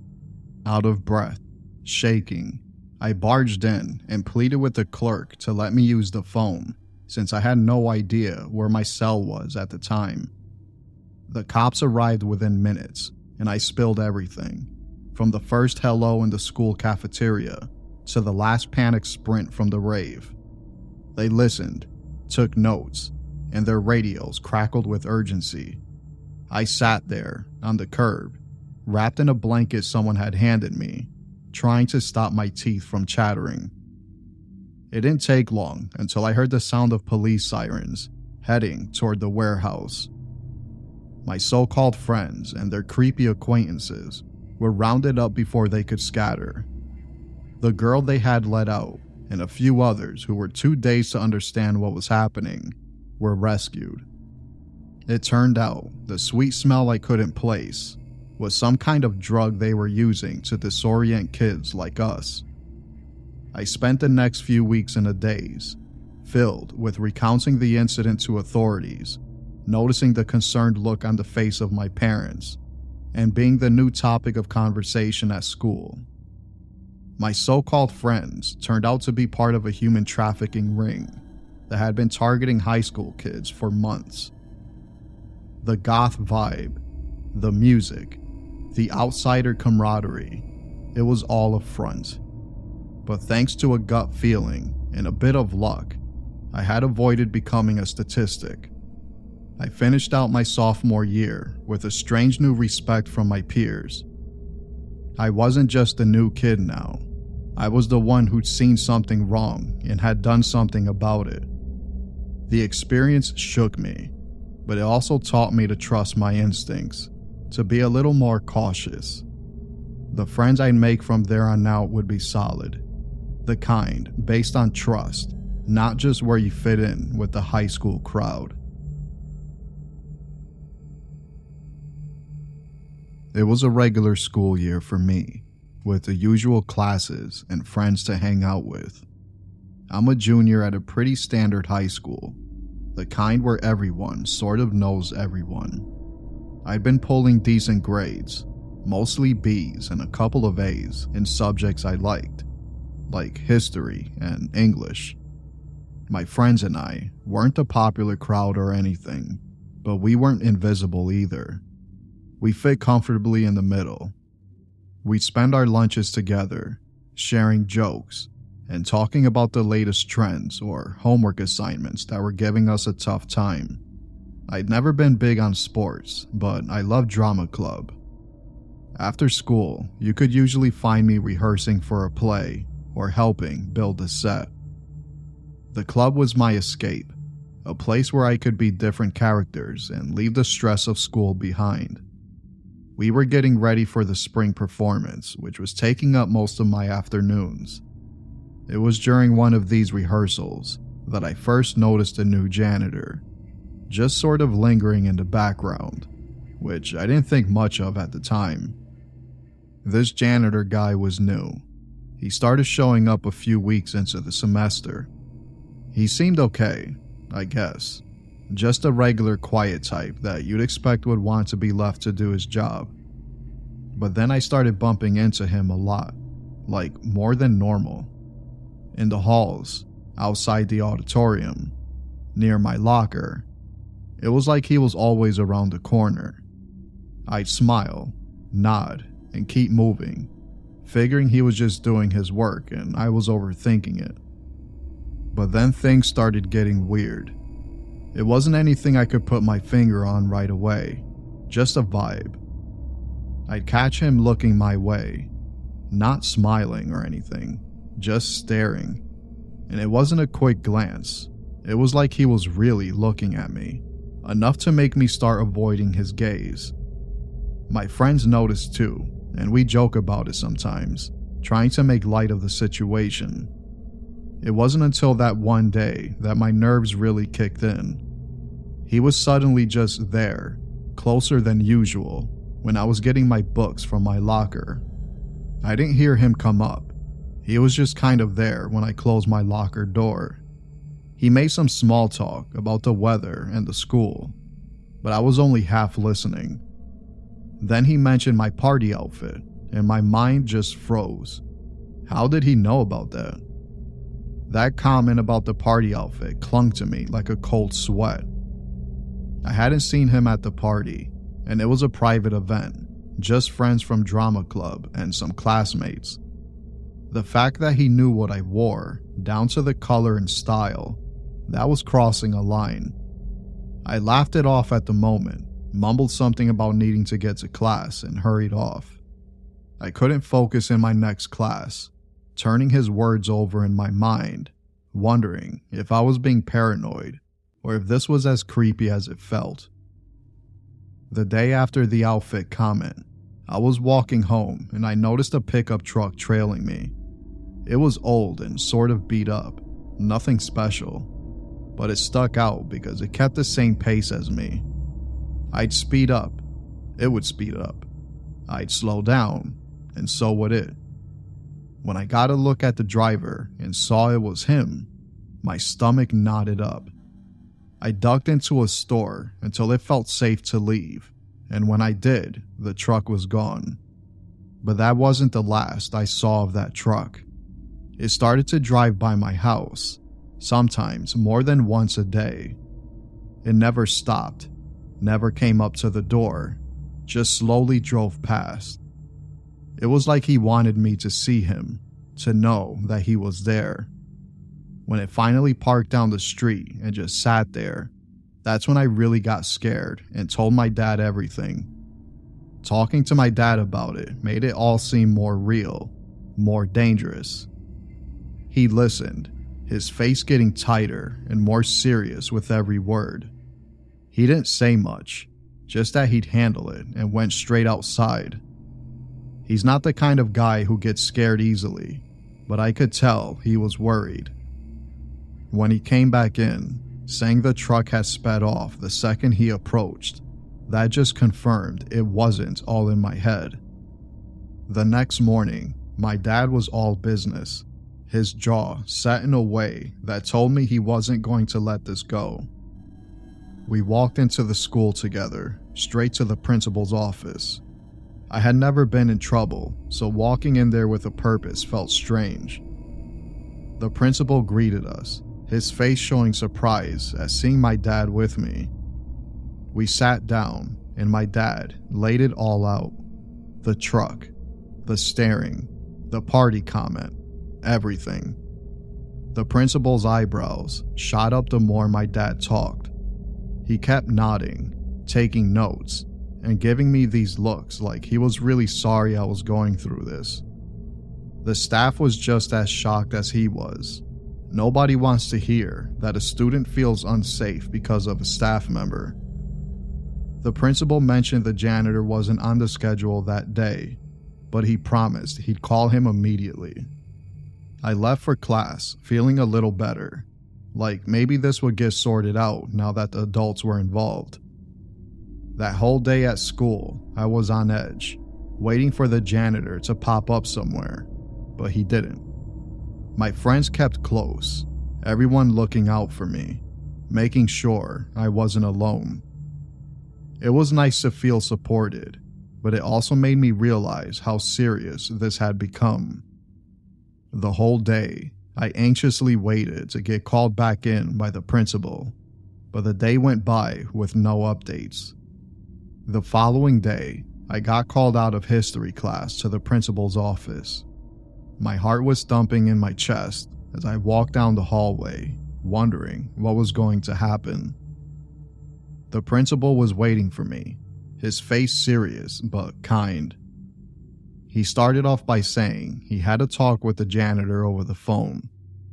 Out of breath, shaking, I barged in and pleaded with the clerk to let me use the phone, since I had no idea where my cell was at the time. The cops arrived within minutes, and I spilled everything, from the first hello in the school cafeteria to the last panic sprint from the rave. They listened, took notes, and their radios crackled with urgency. I sat there, on the curb, wrapped in a blanket someone had handed me, trying to stop my teeth from chattering. It didn't take long until I heard the sound of police sirens, heading toward the warehouse. My so-called friends and their creepy acquaintances were rounded up before they could scatter. The girl they had let out, and a few others who were too dazed to understand what was happening, were rescued. It turned out the sweet smell I couldn't place was some kind of drug they were using to disorient kids like us. I spent the next few weeks in a daze, filled with recounting the incident to authorities, noticing the concerned look on the face of my parents, and being the new topic of conversation at school. My so-called friends turned out to be part of a human trafficking ring that had been targeting high school kids for months. The goth vibe, the music, the outsider camaraderie, it was all a front. But thanks to a gut feeling and a bit of luck, I had avoided becoming a statistic. I finished out my sophomore year with a strange new respect from my peers. I wasn't just a new kid now. I was the one who'd seen something wrong and had done something about it. The experience shook me, but it also taught me to trust my instincts, to be a little more cautious. The friends I'd make from there on out would be solid, the kind based on trust, not just where you fit in with the high school crowd. It was a regular school year for me, with the usual classes and friends to hang out with. I'm a junior at a pretty standard high school, the kind where everyone sort of knows everyone. I'd been pulling decent grades, mostly B's and a couple of A's in subjects I liked, like history and English. My friends and I weren't a popular crowd or anything, but we weren't invisible either. We fit comfortably in the middle. We'd spend our lunches together, sharing jokes, and talking about the latest trends or homework assignments that were giving us a tough time. I'd never been big on sports, but I loved drama club. After school, you could usually find me rehearsing for a play or helping build a set. The club was my escape, a place where I could be different characters and leave the stress of school behind. We were getting ready for the spring performance, which was taking up most of my afternoons. It was during one of these rehearsals that I first noticed a new janitor, just sort of lingering in the background, which I didn't think much of at the time. This janitor guy was new. He started showing up a few weeks into the semester. He seemed okay, I guess. Just a regular quiet type that you'd expect would want to be left to do his job. But then I started bumping into him a lot, like more than normal. In the halls, outside the auditorium, near my locker. It was like he was always around the corner. I'd smile, nod, and keep moving, figuring he was just doing his work and I was overthinking it. But then things started getting weird. It wasn't anything I could put my finger on right away, just a vibe. I'd catch him looking my way, not smiling or anything, just staring. And it wasn't a quick glance. It was like he was really looking at me, enough to make me start avoiding his gaze. My friends noticed too, and we joke about it sometimes, trying to make light of the situation. It wasn't until that one day that my nerves really kicked in. He was suddenly just there, closer than usual, when I was getting my books from my locker. I didn't hear him come up. He was just kind of there when I closed my locker door. He made some small talk about the weather and the school, but I was only half listening. Then he mentioned my party outfit, and my mind just froze. How did he know about that? That comment about the party outfit clung to me like a cold sweat. I hadn't seen him at the party, and it was a private event, just friends from drama club and some classmates. The fact that he knew what I wore, down to the color and style, that was crossing a line. I laughed it off at the moment, mumbled something about needing to get to class, and hurried off. I couldn't focus in my next class, turning his words over in my mind, wondering if I was being paranoid or if this was as creepy as it felt. The day after the outfit comment, I was walking home and I noticed a pickup truck trailing me. It was old and sort of beat up, nothing special, but it stuck out because it kept the same pace as me. I'd speed up, it would speed up. I'd slow down, and so would it. When I got a look at the driver and saw it was him, my stomach knotted up. I ducked into a store until it felt safe to leave, and when I did, the truck was gone. But that wasn't the last I saw of that truck. It started to drive by my house, sometimes more than once a day. It never stopped, never came up to the door, just slowly drove past. It was like he wanted me to see him, to know that he was there. When it finally parked down the street and just sat there, that's when I really got scared and told my dad everything. Talking to my dad about it made it all seem more real, more dangerous. He listened, his face getting tighter and more serious with every word. He didn't say much, just that he'd handle it and went straight outside. He's not the kind of guy who gets scared easily, but I could tell he was worried. When he came back in, saying the truck had sped off the second he approached, That just confirmed it wasn't all in my head. The next morning, my dad was all business, his jaw set in a way that told me he wasn't going to let this go. We walked into the school together, straight to the principal's office. I had never been in trouble, so walking in there with a purpose felt strange. The principal greeted us, his face showing surprise at seeing my dad with me. We sat down, and my dad laid it all out. The truck, the staring, the party comment, everything. The principal's eyebrows shot up the more my dad talked. He kept nodding, taking notes, and giving me these looks like he was really sorry I was going through this. The staff was just as shocked as he was. Nobody wants to hear that a student feels unsafe because of a staff member. The principal mentioned the janitor wasn't on the schedule that day, but he promised he'd call him immediately. I left for class feeling a little better, like maybe this would get sorted out now that the adults were involved. That whole day at school, I was on edge, waiting for the janitor to pop up somewhere, but he didn't. My friends kept close, everyone looking out for me, making sure I wasn't alone. It was nice to feel supported, but it also made me realize how serious this had become. The whole day, I anxiously waited to get called back in by the principal, but the day went by with no updates. The following day, I got called out of history class to the principal's office. My heart was thumping in my chest as I walked down the hallway, wondering what was going to happen. The principal was waiting for me, his face serious but kind. He started off by saying he had a talk with the janitor over the phone.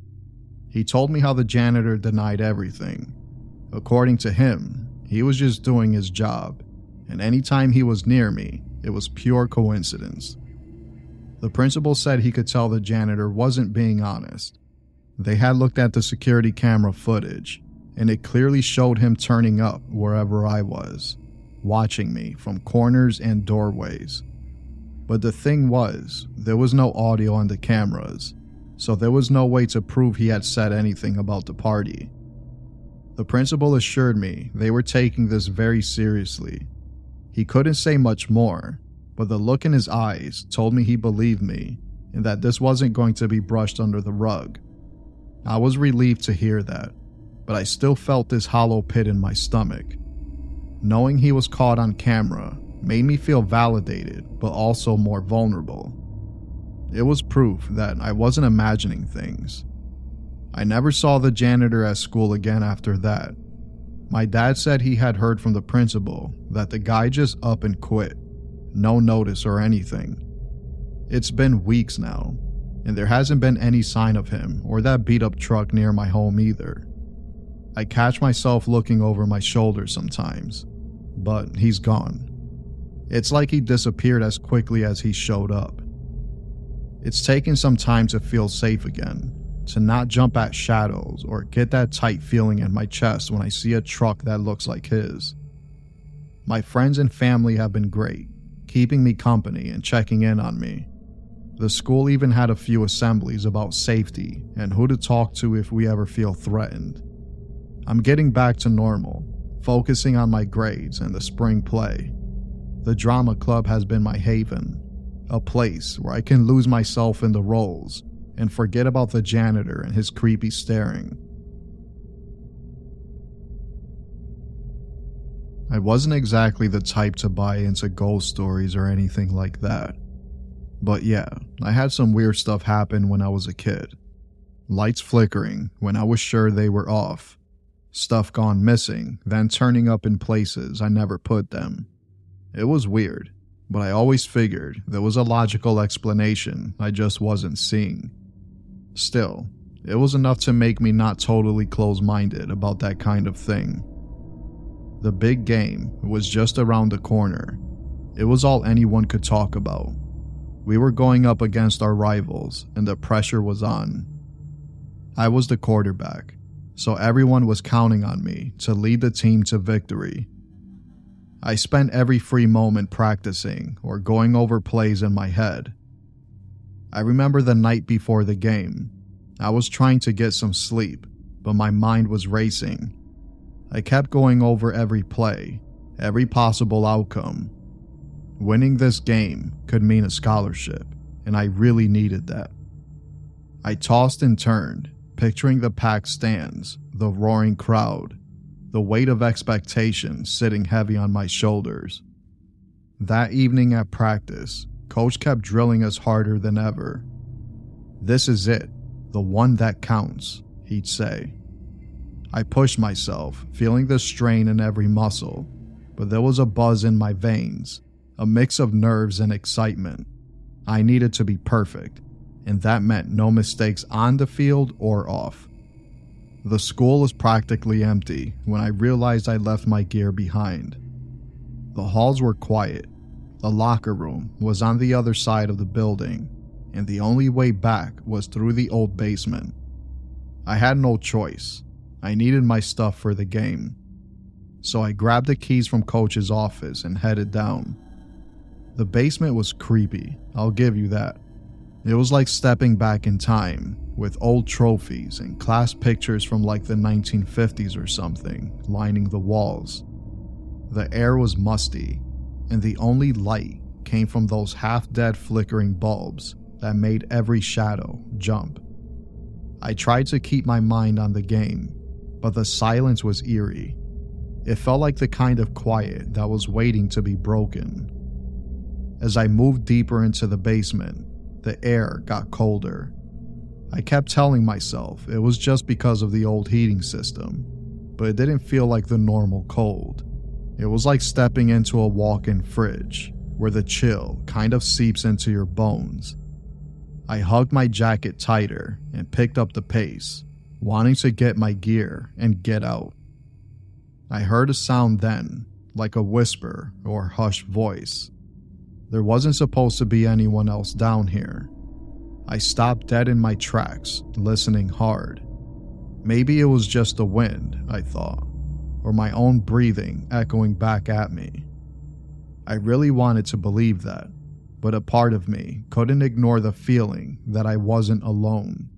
He told me how the janitor denied everything. According to him, he was just doing his job, and anytime he was near me, it was pure coincidence. The principal said he could tell the janitor wasn't being honest. They had looked at the security camera footage, and it clearly showed him turning up wherever I was, watching me from corners and doorways. But the thing was, there was no audio on the cameras, so there was no way to prove he had said anything about the party. The principal assured me they were taking this very seriously. He couldn't say much more, but the look in his eyes told me he believed me and that this wasn't going to be brushed under the rug. I was relieved to hear that, but I still felt this hollow pit in my stomach. Knowing he was caught on camera made me feel validated, but also more vulnerable. It was proof that I wasn't imagining things. I never saw the janitor at school again after that. My dad said he had heard from the principal that the guy just up and quit. No notice or anything. It's been weeks now, and there hasn't been any sign of him or that beat-up truck near my home either. I catch myself looking over my shoulder sometimes, but he's gone. It's like he disappeared as quickly as he showed up. It's taken some time to feel safe again, to not jump at shadows or get that tight feeling in my chest when I see a truck that looks like his. My friends and family have been great, keeping me company and checking in on me. The school even had a few assemblies about safety and who to talk to if we ever feel threatened. I'm getting back to normal, focusing on my grades and the spring play. The drama club has been my haven, a place where I can lose myself in the roles and forget about the janitor and his creepy staring. I wasn't exactly the type to buy into ghost stories or anything like that. But yeah, I had some weird stuff happen when I was a kid. Lights flickering when I was sure they were off. Stuff gone missing, then turning up in places I never put them. It was weird, but I always figured there was a logical explanation I just wasn't seeing. Still, it was enough to make me not totally close-minded about that kind of thing. The big game was just around the corner. It was all anyone could talk about. We were going up against our rivals, and the pressure was on. I was the quarterback, so everyone was counting on me to lead the team to victory. I spent every free moment practicing or going over plays in my head. I remember the night before the game. I was trying to get some sleep, but my mind was racing. I kept going over every play, every possible outcome. Winning this game could mean a scholarship, and I really needed that. I tossed and turned, picturing the packed stands, the roaring crowd, the weight of expectation sitting heavy on my shoulders. That evening at practice, Coach kept drilling us harder than ever. "This is it, the one that counts," he'd say. I pushed myself, feeling the strain in every muscle, but there was a buzz in my veins, a mix of nerves and excitement. I needed to be perfect, and that meant no mistakes on the field or off. The school was practically empty when I realized I left my gear behind. The halls were quiet. The locker room was on the other side of the building, and the only way back was through the old basement. I had no choice. I needed my stuff for the game. So I grabbed the keys from Coach's office and headed down. The basement was creepy, I'll give you that. It was like stepping back in time, with old trophies and class pictures from like the 1950s or something lining the walls. The air was musty, and the only light came from those half-dead flickering bulbs that made every shadow jump. I tried to keep my mind on the game, but the silence was eerie. It felt like the kind of quiet that was waiting to be broken. As I moved deeper into the basement, the air got colder. I kept telling myself it was just because of the old heating system, but it didn't feel like the normal cold. It was like stepping into a walk-in fridge, where the chill kind of seeps into your bones. I hugged my jacket tighter and picked up the pace, wanting to get my gear and get out. I heard a sound then, like a whisper or hushed voice. There wasn't supposed to be anyone else down here. I stopped dead in my tracks, listening hard. Maybe it was just the wind, I thought, or my own breathing echoing back at me. I really wanted to believe that, but a part of me couldn't ignore the feeling that I wasn't alone.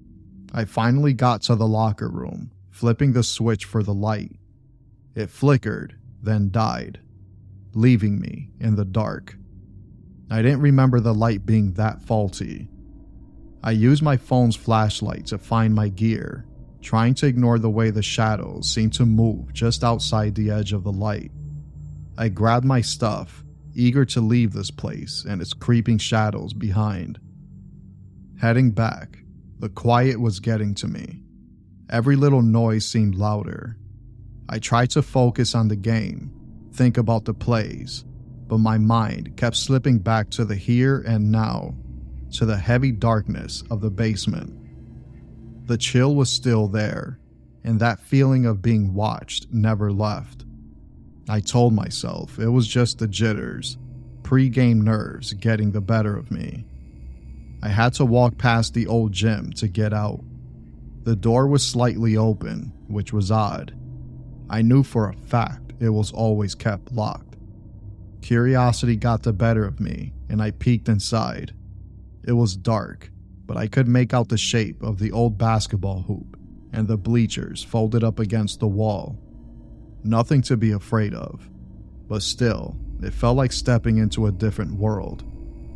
I finally got to the locker room, flipping the switch for the light. It flickered, then died, leaving me in the dark. I didn't remember the light being that faulty. I used my phone's flashlight to find my gear, trying to ignore the way the shadows seemed to move just outside the edge of the light. I grabbed my stuff, eager to leave this place and its creeping shadows behind. Heading back, the quiet was getting to me. Every little noise seemed louder. I tried to focus on the game, think about the plays, but my mind kept slipping back to the here and now, to the heavy darkness of the basement. The chill was still there, and that feeling of being watched never left. I told myself it was just the jitters, pre-game nerves getting the better of me. I had to walk past the old gym to get out. The door was slightly open, which was odd. I knew for a fact it was always kept locked. Curiosity got the better of me, and I peeked inside. It was dark, but I could make out the shape of the old basketball hoop and the bleachers folded up against the wall. Nothing to be afraid of, but still, it felt like stepping into a different world.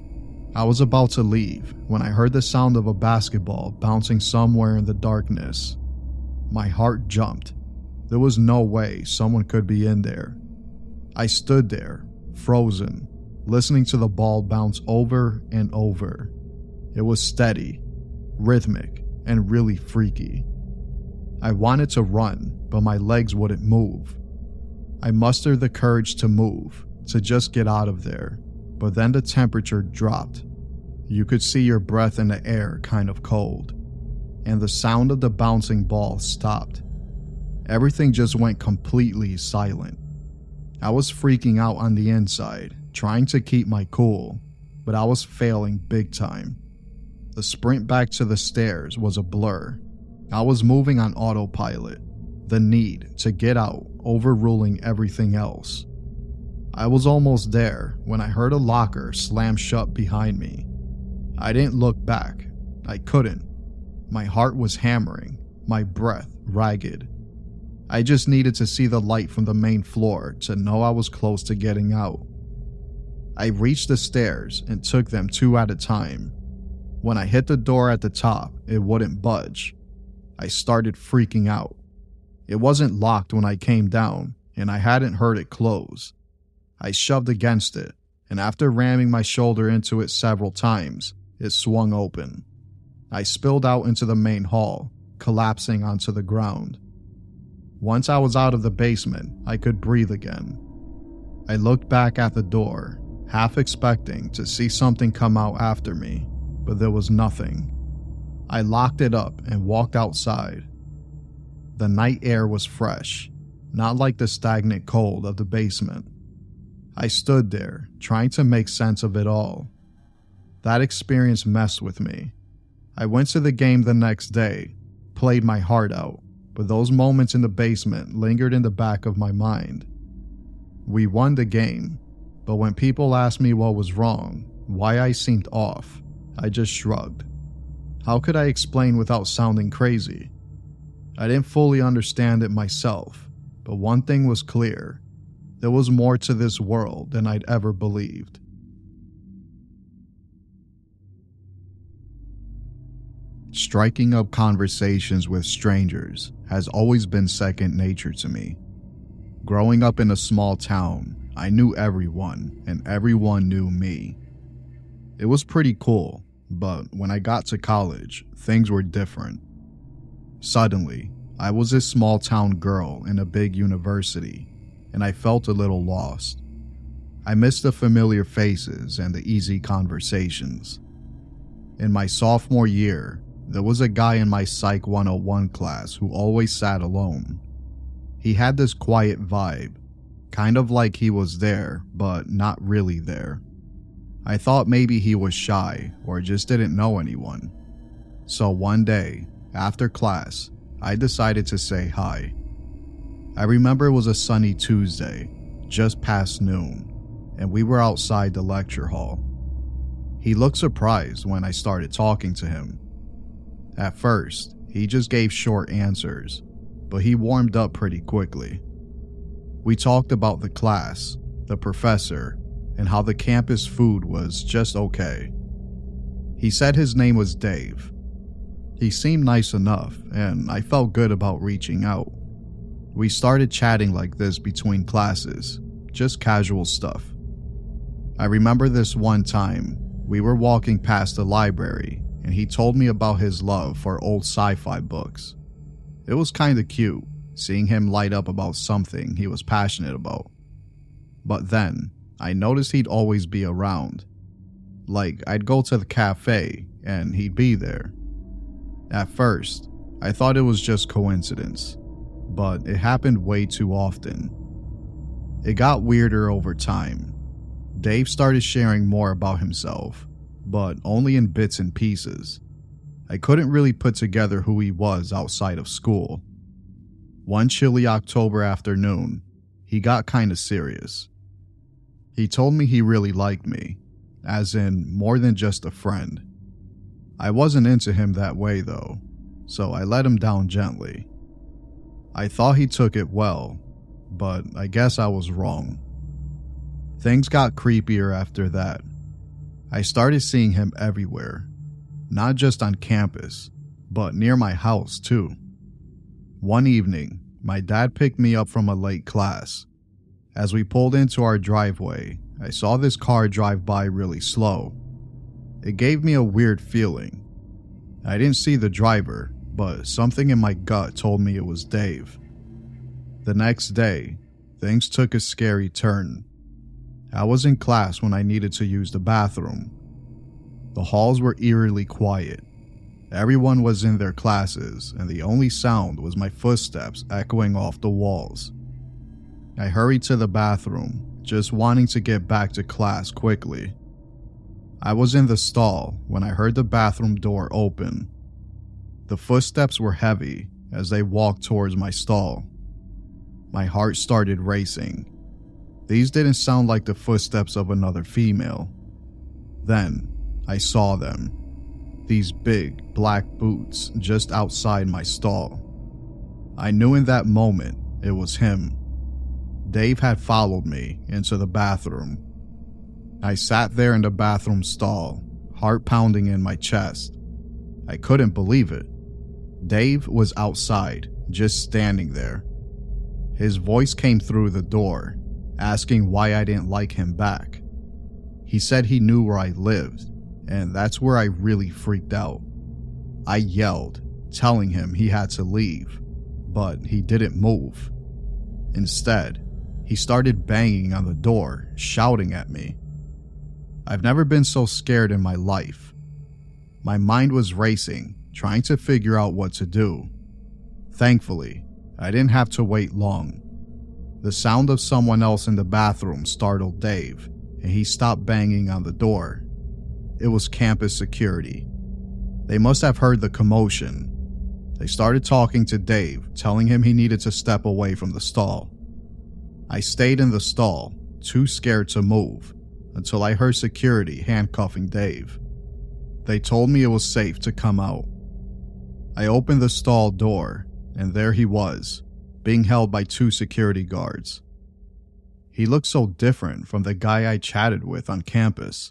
I was about to leave when I heard the sound of a basketball bouncing somewhere in the darkness. My heart jumped. There was no way someone could be in there. I stood there, frozen, listening to the ball bounce over and over. It was steady, rhythmic, and really freaky. I wanted to run, but my legs wouldn't move. I mustered the courage to move, to just get out of there, but then the temperature dropped. You could see your breath in the air kind of cold, and the sound of the bouncing ball stopped. Everything just went completely silent. I was freaking out on the inside, trying to keep my cool, but I was failing big time. The sprint back to the stairs was a blur. I was moving on autopilot, the need to get out overruling everything else. I was almost there when I heard a locker slam shut behind me. I didn't look back. I couldn't. My heart was hammering, my breath ragged. I just needed to see the light from the main floor to know I was close to getting out. I reached the stairs and took them two at a time. When I hit the door at the top, it wouldn't budge. I started freaking out. It wasn't locked when I came down, and I hadn't heard it close. I shoved against it, and after ramming my shoulder into it several times, it swung open. I spilled out into the main hall, collapsing onto the ground. Once I was out of the basement, I could breathe again. I looked back at the door, half expecting to see something come out after me, but there was nothing. I locked it up and walked outside. The night air was fresh, not like the stagnant cold of the basement. I stood there, trying to make sense of it all. That experience messed with me. I went to the game the next day, played my heart out, but those moments in the basement lingered in the back of my mind. We won the game, but when people asked me what was wrong, why I seemed off, I just shrugged. How could I explain without sounding crazy? I didn't fully understand it myself, but one thing was clear. There was more to this world than I'd ever believed. Striking up conversations with strangers has always been second nature to me. Growing up in a small town, I knew everyone, and everyone knew me. It was pretty cool, but when I got to college, things were different. Suddenly, I was a small town girl in a big university, and I felt a little lost. I missed the familiar faces and the easy conversations. In my sophomore year, there was a guy in my Psych 101 class who always sat alone. He had this quiet vibe, kind of like he was there, but not really there. I thought maybe he was shy or just didn't know anyone. So one day, after class, I decided to say hi. I remember it was a sunny Tuesday, just past noon, and we were outside the lecture hall. He looked surprised when I started talking to him. At first, he just gave short answers, but he warmed up pretty quickly. We talked about the class, the professor, and how the campus food was just okay. He said his name was Dave. He seemed nice enough, and I felt good about reaching out. We started chatting like this between classes, just casual stuff. I remember this one time, we were walking past the library, and he told me about his love for old sci-fi books. It was kinda cute, seeing him light up about something he was passionate about. But then, I noticed he'd always be around. Like, I'd go to the cafe, and he'd be there. At first, I thought it was just coincidence, but it happened way too often. It got weirder over time. Dave started sharing more about himself, but only in bits and pieces. I couldn't really put together who he was outside of school. One chilly October afternoon, he got kinda serious. He told me he really liked me, as in more than just a friend. I wasn't into him that way though, so I let him down gently. I thought he took it well, but I guess I was wrong. Things got creepier after that. I started seeing him everywhere, not just on campus, but near my house too. One evening, my dad picked me up from a late class. As we pulled into our driveway, I saw this car drive by really slow. It gave me a weird feeling. I didn't see the driver, but something in my gut told me it was Dave. The next day, things took a scary turn. I was in class when I needed to use the bathroom. The halls were eerily quiet. Everyone was in their classes, and the only sound was my footsteps echoing off the walls. I hurried to the bathroom, just wanting to get back to class quickly. I was in the stall when I heard the bathroom door open. The footsteps were heavy as they walked towards my stall. My heart started racing. These didn't sound like the footsteps of another female. Then, I saw them. These big, black boots just outside my stall. I knew in that moment it was him. Dave had followed me into the bathroom. I sat there in the bathroom stall, heart pounding in my chest. I couldn't believe it. Dave was outside, just standing there. His voice came through the door, asking why I didn't like him back. He said he knew where I lived, and that's where I really freaked out. I yelled, telling him he had to leave, but he didn't move. Instead, he started banging on the door, shouting at me. I've never been so scared in my life. My mind was racing, trying to figure out what to do. Thankfully, I didn't have to wait long. The sound of someone else in the bathroom startled Dave, and he stopped banging on the door. It was campus security. They must have heard the commotion. They started talking to Dave, telling him he needed to step away from the stall. I stayed in the stall, too scared to move, until I heard security handcuffing Dave. They told me it was safe to come out. I opened the stall door, and there he was, being held by 2 security guards. He looked so different from the guy I chatted with on campus.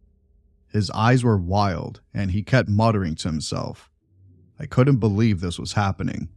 His eyes were wild, and he kept muttering to himself. I couldn't believe this was happening.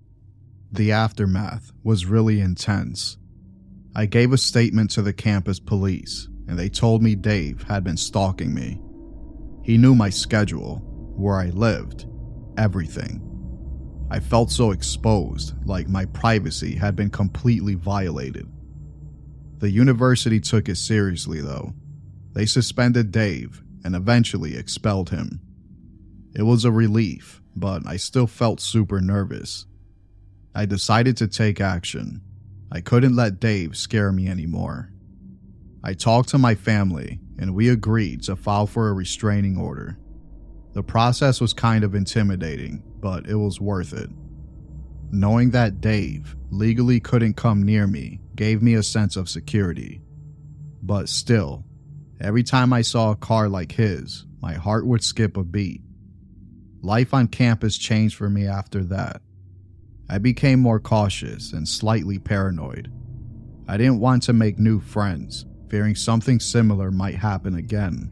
The aftermath was really intense. I gave a statement to the campus police, and they told me Dave had been stalking me. He knew my schedule, where I lived, everything. I felt so exposed, like my privacy had been completely violated. The university took it seriously, though. They suspended Dave and eventually expelled him. It was a relief, but I still felt super nervous. I decided to take action. I couldn't let Dave scare me anymore. I talked to my family, and we agreed to file for a restraining order. The process was kind of intimidating, but it was worth it. Knowing that Dave legally couldn't come near me gave me a sense of security. But still, every time I saw a car like his, my heart would skip a beat. Life on campus changed for me after that. I became more cautious and slightly paranoid. I didn't want to make new friends, fearing something similar might happen again.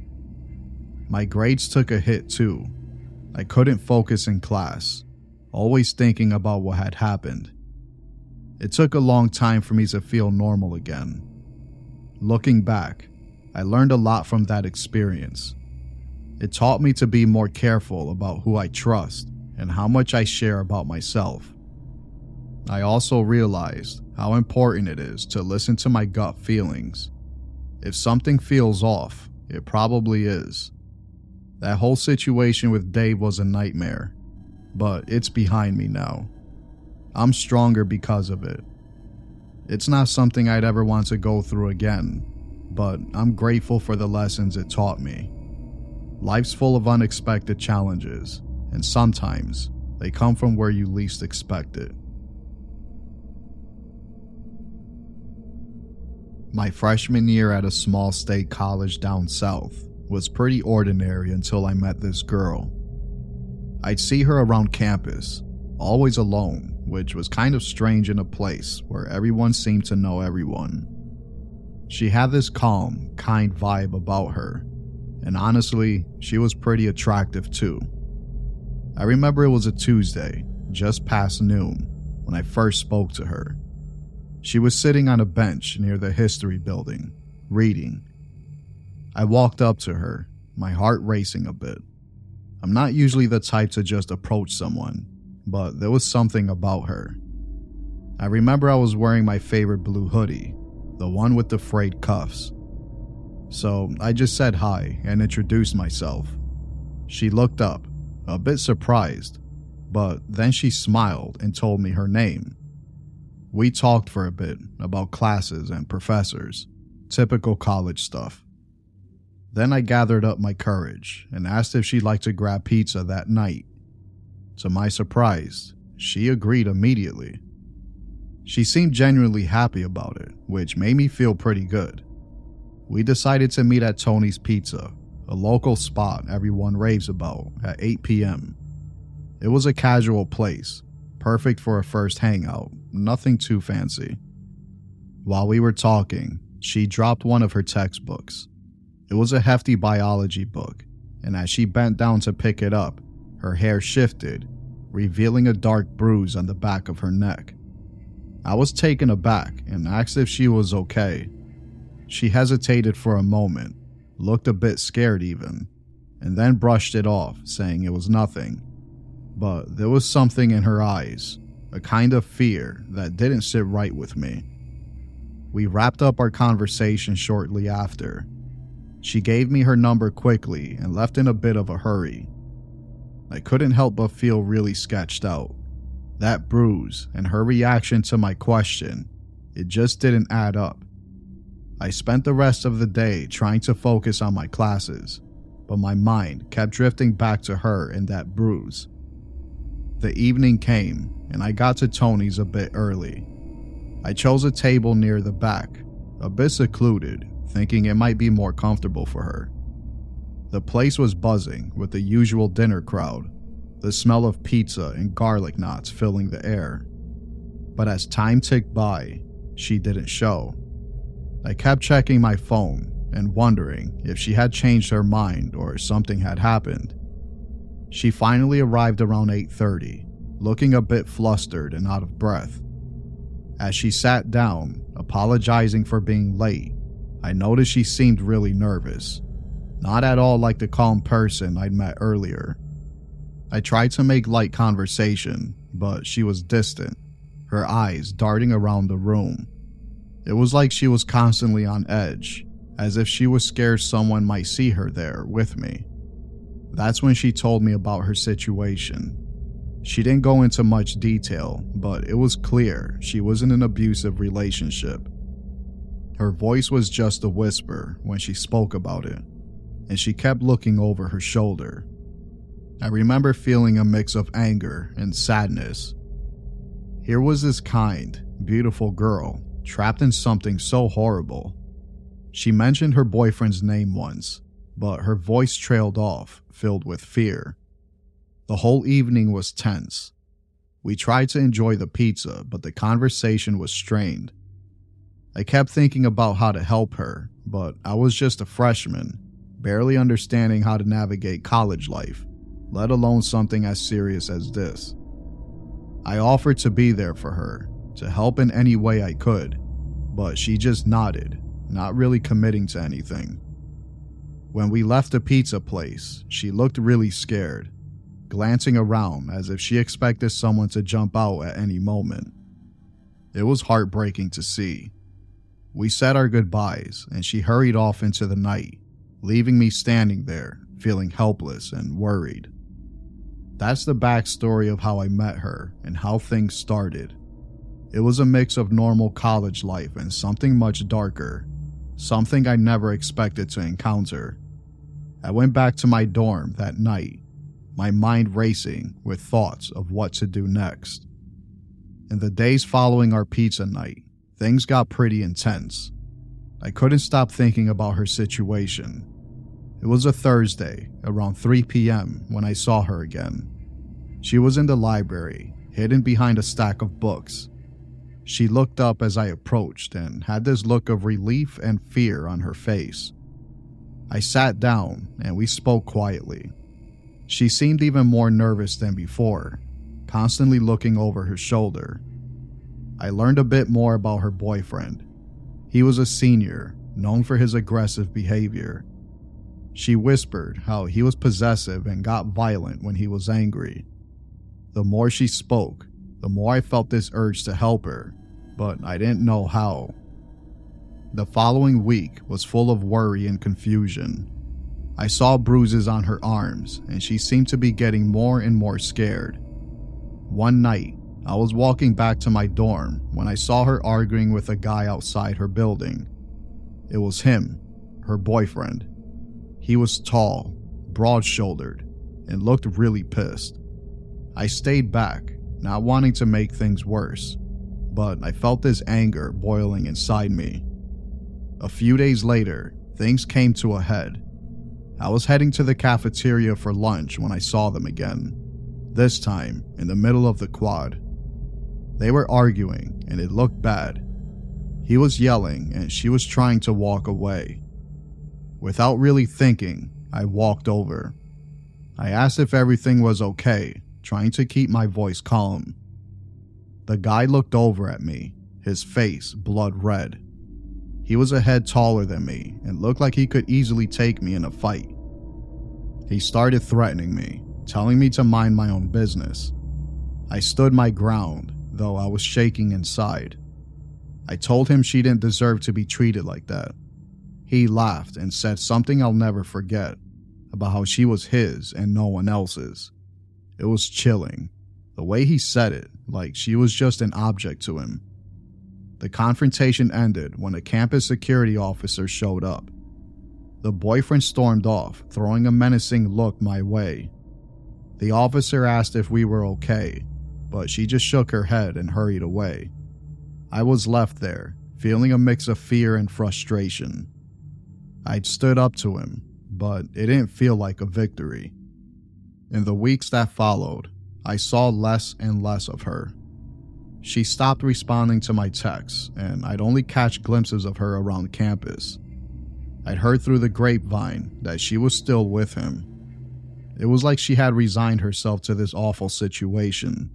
My grades took a hit too. I couldn't focus in class, always thinking about what had happened. It took a long time for me to feel normal again. Looking back, I learned a lot from that experience. It taught me to be more careful about who I trust and how much I share about myself. I also realized how important it is to listen to my gut feelings. If something feels off, it probably is. That whole situation with Dave was a nightmare, but it's behind me now. I'm stronger because of it. It's not something I'd ever want to go through again, but I'm grateful for the lessons it taught me. Life's full of unexpected challenges, and sometimes they come from where you least expect it. My freshman year at a small state college down south was pretty ordinary until I met this girl. I'd see her around campus, always alone, which was kind of strange in a place where everyone seemed to know everyone. She had this calm, kind vibe about her, and honestly, she was pretty attractive too. I remember it was a Tuesday, just past noon, when I first spoke to her. She was sitting on a bench near the history building, reading. I walked up to her, my heart racing a bit. I'm not usually the type to just approach someone, but there was something about her. I remember I was wearing my favorite blue hoodie, the one with the frayed cuffs. So I just said hi and introduced myself. She looked up, a bit surprised, but then she smiled and told me her name. We talked for a bit about classes and professors, typical college stuff. Then I gathered up my courage and asked if she'd like to grab pizza that night. To my surprise, she agreed immediately. She seemed genuinely happy about it, which made me feel pretty good. We decided to meet at Tony's Pizza, a local spot everyone raves about, at 8 p.m. It was a casual place, perfect for a first hangout, nothing too fancy. While we were talking, she dropped one of her textbooks. It was a hefty biology book, and as she bent down to pick it up, her hair shifted, revealing a dark bruise on the back of her neck. I was taken aback and asked if she was okay. She hesitated for a moment, looked a bit scared even, and then brushed it off, saying it was nothing. But there was something in her eyes, a kind of fear that didn't sit right with me. We wrapped up our conversation shortly after. She gave me her number quickly and left in a bit of a hurry. I couldn't help but feel really sketched out. That bruise and her reaction to my question, it just didn't add up. I spent the rest of the day trying to focus on my classes, but my mind kept drifting back to her and that bruise. The evening came, and I got to Tony's a bit early. I chose a table near the back, a bit secluded, thinking it might be more comfortable for her. The place was buzzing with the usual dinner crowd, the smell of pizza and garlic knots filling the air. But as time ticked by, she didn't show. I kept checking my phone and wondering if she had changed her mind or something had happened. She finally arrived around 8:30, looking a bit flustered and out of breath. As she sat down, apologizing for being late, I noticed she seemed really nervous, not at all like the calm person I'd met earlier. I tried to make light conversation, but she was distant, her eyes darting around the room. It was like she was constantly on edge, as if she was scared someone might see her there with me. That's when she told me about her situation. She didn't go into much detail, but it was clear she was in an abusive relationship. Her voice was just a whisper when she spoke about it, and she kept looking over her shoulder. I remember feeling a mix of anger and sadness. Here was this kind, beautiful girl trapped in something so horrible. She mentioned her boyfriend's name once, but her voice trailed off, filled with fear. The whole evening was tense. We tried to enjoy the pizza, but the conversation was strained. I kept thinking about how to help her, but I was just a freshman, barely understanding how to navigate college life, let alone something as serious as this. I offered to be there for her, to help in any way I could, but she just nodded, not really committing to anything. When we left the pizza place, she looked really scared, glancing around as if she expected someone to jump out at any moment. It was heartbreaking to see. We said our goodbyes, and she hurried off into the night, leaving me standing there, feeling helpless and worried. That's the backstory of how I met her and how things started. It was a mix of normal college life and something much darker, something I never expected to encounter. I went back to my dorm that night, my mind racing with thoughts of what to do next. In the days following our pizza night, things got pretty intense. I couldn't stop thinking about her situation. It was a Thursday, around 3 p.m., when I saw her again. She was in the library, hidden behind a stack of books. She looked up as I approached and had this look of relief and fear on her face. I sat down and we spoke quietly. She seemed even more nervous than before, constantly looking over her shoulder. I learned a bit more about her boyfriend. He was a senior, known for his aggressive behavior. She whispered how he was possessive and got violent when he was angry. The more she spoke, the more I felt this urge to help her, but I didn't know how. The following week was full of worry and confusion. I saw bruises on her arms, and she seemed to be getting more and more scared. One night, I was walking back to my dorm when I saw her arguing with a guy outside her building. It was him, her boyfriend. He was tall, broad-shouldered, and looked really pissed. I stayed back, not wanting to make things worse, but I felt this anger boiling inside me. A few days later, things came to a head. I was heading to the cafeteria for lunch when I saw them again, this time in the middle of the quad. They were arguing and it looked bad. He was yelling and she was trying to walk away. Without really thinking, I walked over. I asked if everything was okay, trying to keep my voice calm. The guy looked over at me, his face blood red. He was a head taller than me and looked like he could easily take me in a fight. He started threatening me, telling me to mind my own business. I stood my ground, though I was shaking inside. I told him she didn't deserve to be treated like that. He laughed and said something I'll never forget about how she was his and no one else's. It was chilling, the way he said it, like she was just an object to him. The confrontation ended when a campus security officer showed up. The boyfriend stormed off, throwing a menacing look my way. The officer asked if we were okay, but she just shook her head and hurried away. I was left there, feeling a mix of fear and frustration. I'd stood up to him, but it didn't feel like a victory. In the weeks that followed, I saw less and less of her. She stopped responding to my texts, and I'd only catch glimpses of her around campus. I'd heard through the grapevine that she was still with him. It was like she had resigned herself to this awful situation.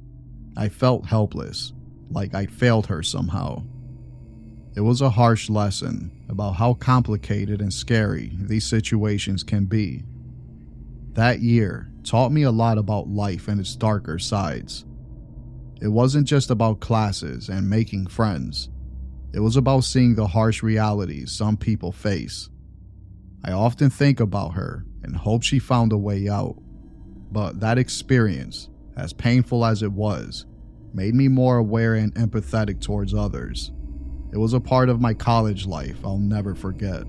I felt helpless, like I'd failed her somehow. It was a harsh lesson about how complicated and scary these situations can be. That year taught me a lot about life and its darker sides. It wasn't just about classes and making friends. It was about seeing the harsh realities some people face. I often think about her and hope she found a way out. But that experience, as painful as it was, made me more aware and empathetic towards others. It was a part of my college life I'll never forget.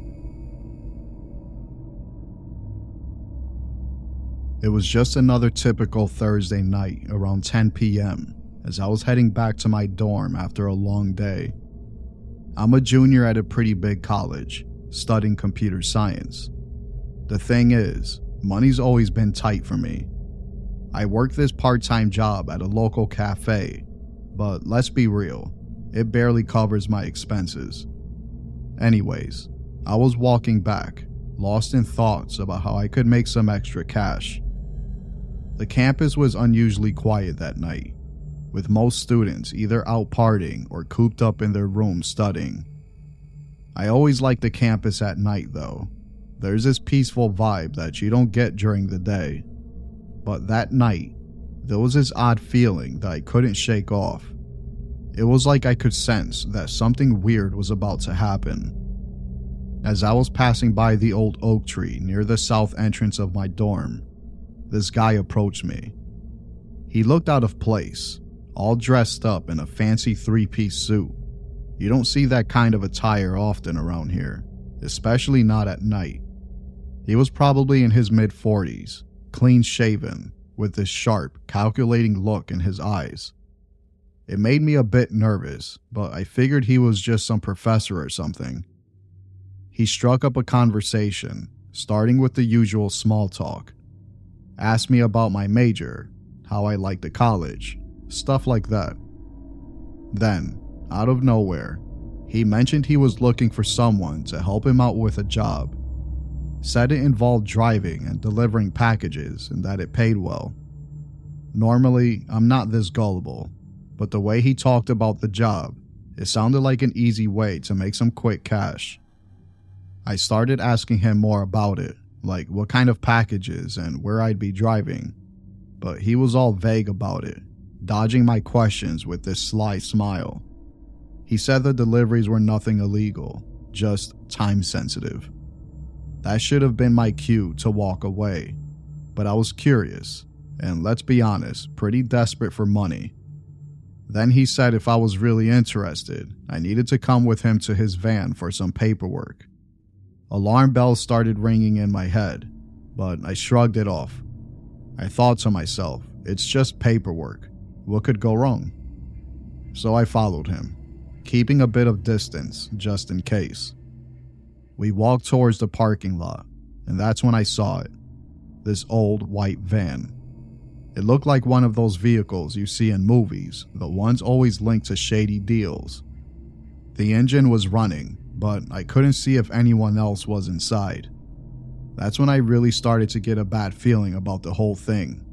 It was just another typical Thursday night around 10 p.m. as I was heading back to my dorm after a long day. I'm a junior at a pretty big college, studying computer science. The thing is, money's always been tight for me. I work this part-time job at a local cafe, but let's be real, it barely covers my expenses. Anyways, I was walking back, lost in thoughts about how I could make some extra cash. The campus was unusually quiet that night, with most students either out partying or cooped up in their rooms studying. I always like the campus at night though. There's this peaceful vibe that you don't get during the day. But that night, there was this odd feeling that I couldn't shake off. It was like I could sense that something weird was about to happen. As I was passing by the old oak tree near the south entrance of my dorm, this guy approached me. He looked out of place, all dressed up in a fancy three-piece suit. You don't see that kind of attire often around here, especially not at night. He was probably in his mid-40s, clean-shaven, with this sharp, calculating look in his eyes. It made me a bit nervous, but I figured he was just some professor or something. He struck up a conversation, starting with the usual small talk. Asked me about my major, how I liked the college, stuff like that. Then, out of nowhere, he mentioned he was looking for someone to help him out with a job. Said it involved driving and delivering packages and that it paid well. Normally, I'm not this gullible, but the way he talked about the job, it sounded like an easy way to make some quick cash. I started asking him more about it, like what kind of packages and where I'd be driving, but he was all vague about it, dodging my questions with this sly smile. He said the deliveries were nothing illegal, just time sensitive. That should have been my cue to walk away, but I was curious, and let's be honest, pretty desperate for money. Then he said if I was really interested, I needed to come with him to his van for some paperwork. Alarm bells started ringing in my head, but I shrugged it off. I thought to myself, it's just paperwork. What could go wrong? so I followed him, keeping a bit of distance just in case. We walked towards the parking lot, and that's when I saw it. This old white van. It looked like one of those vehicles you see in movies, the ones always linked to shady deals. The engine was running, but I couldn't see if anyone else was inside. That's when I really started to get a bad feeling about the whole thing.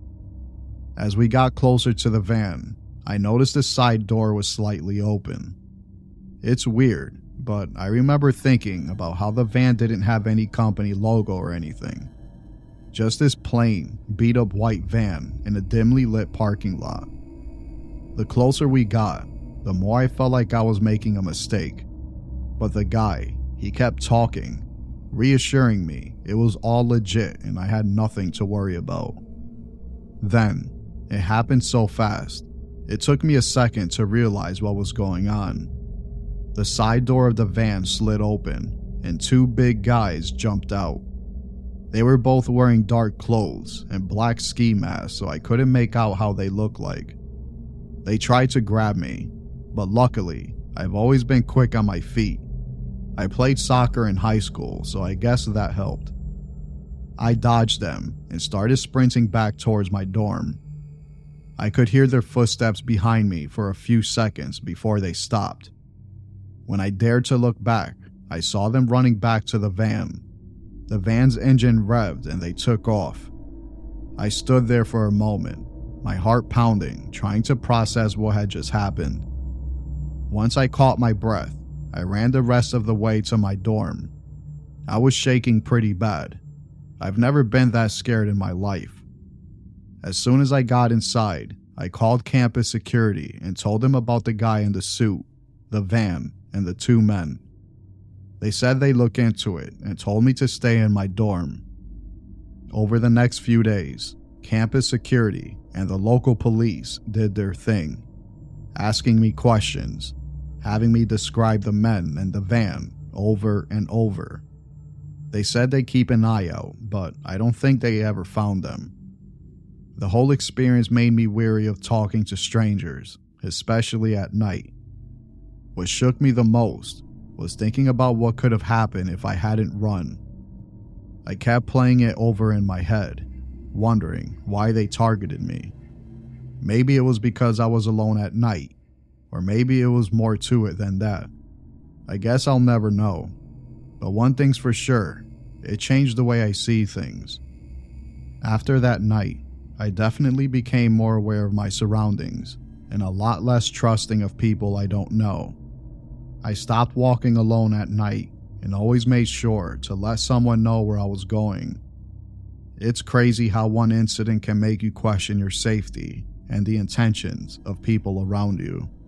As we got closer to the van, I noticed the side door was slightly open. It's weird, but I remember thinking about how the van didn't have any company logo or anything. Just this plain, beat-up white van in a dimly lit parking lot. The closer we got, the more I felt like I was making a mistake. But the guy, he kept talking, reassuring me it was all legit and I had nothing to worry about. Then, it happened so fast, it took me a second to realize what was going on. The side door of the van slid open, and two big guys jumped out. They were both wearing dark clothes and black ski masks, so I couldn't make out how they looked like. They tried to grab me, but luckily, I've always been quick on my feet. I played soccer in high school, so I guess that helped. I dodged them and started sprinting back towards my dorm. I could hear their footsteps behind me for a few seconds before they stopped. When I dared to look back, I saw them running back to the van. The van's engine revved and they took off. I stood there for a moment, my heart pounding, trying to process what had just happened. Once I caught my breath, I ran the rest of the way to my dorm. I was shaking pretty bad. I've never been that scared in my life. As soon as I got inside, I called campus security and told them about the guy in the suit, the van, and the two men. They said they'd look into it and told me to stay in my dorm. Over the next few days, campus security and the local police did their thing, asking me questions, having me describe the men and the van over and over. They said they'd keep an eye out, but I don't think they ever found them. The whole experience made me weary of talking to strangers, especially at night. What shook me the most was thinking about what could have happened if I hadn't run. I kept playing it over in my head, wondering why they targeted me. Maybe it was because I was alone at night, or maybe it was more to it than that. I guess I'll never know. But one thing's for sure, it changed the way I see things. After that night, I definitely became more aware of my surroundings and a lot less trusting of people I don't know. I stopped walking alone at night and always made sure to let someone know where I was going. It's crazy how one incident can make you question your safety and the intentions of people around you.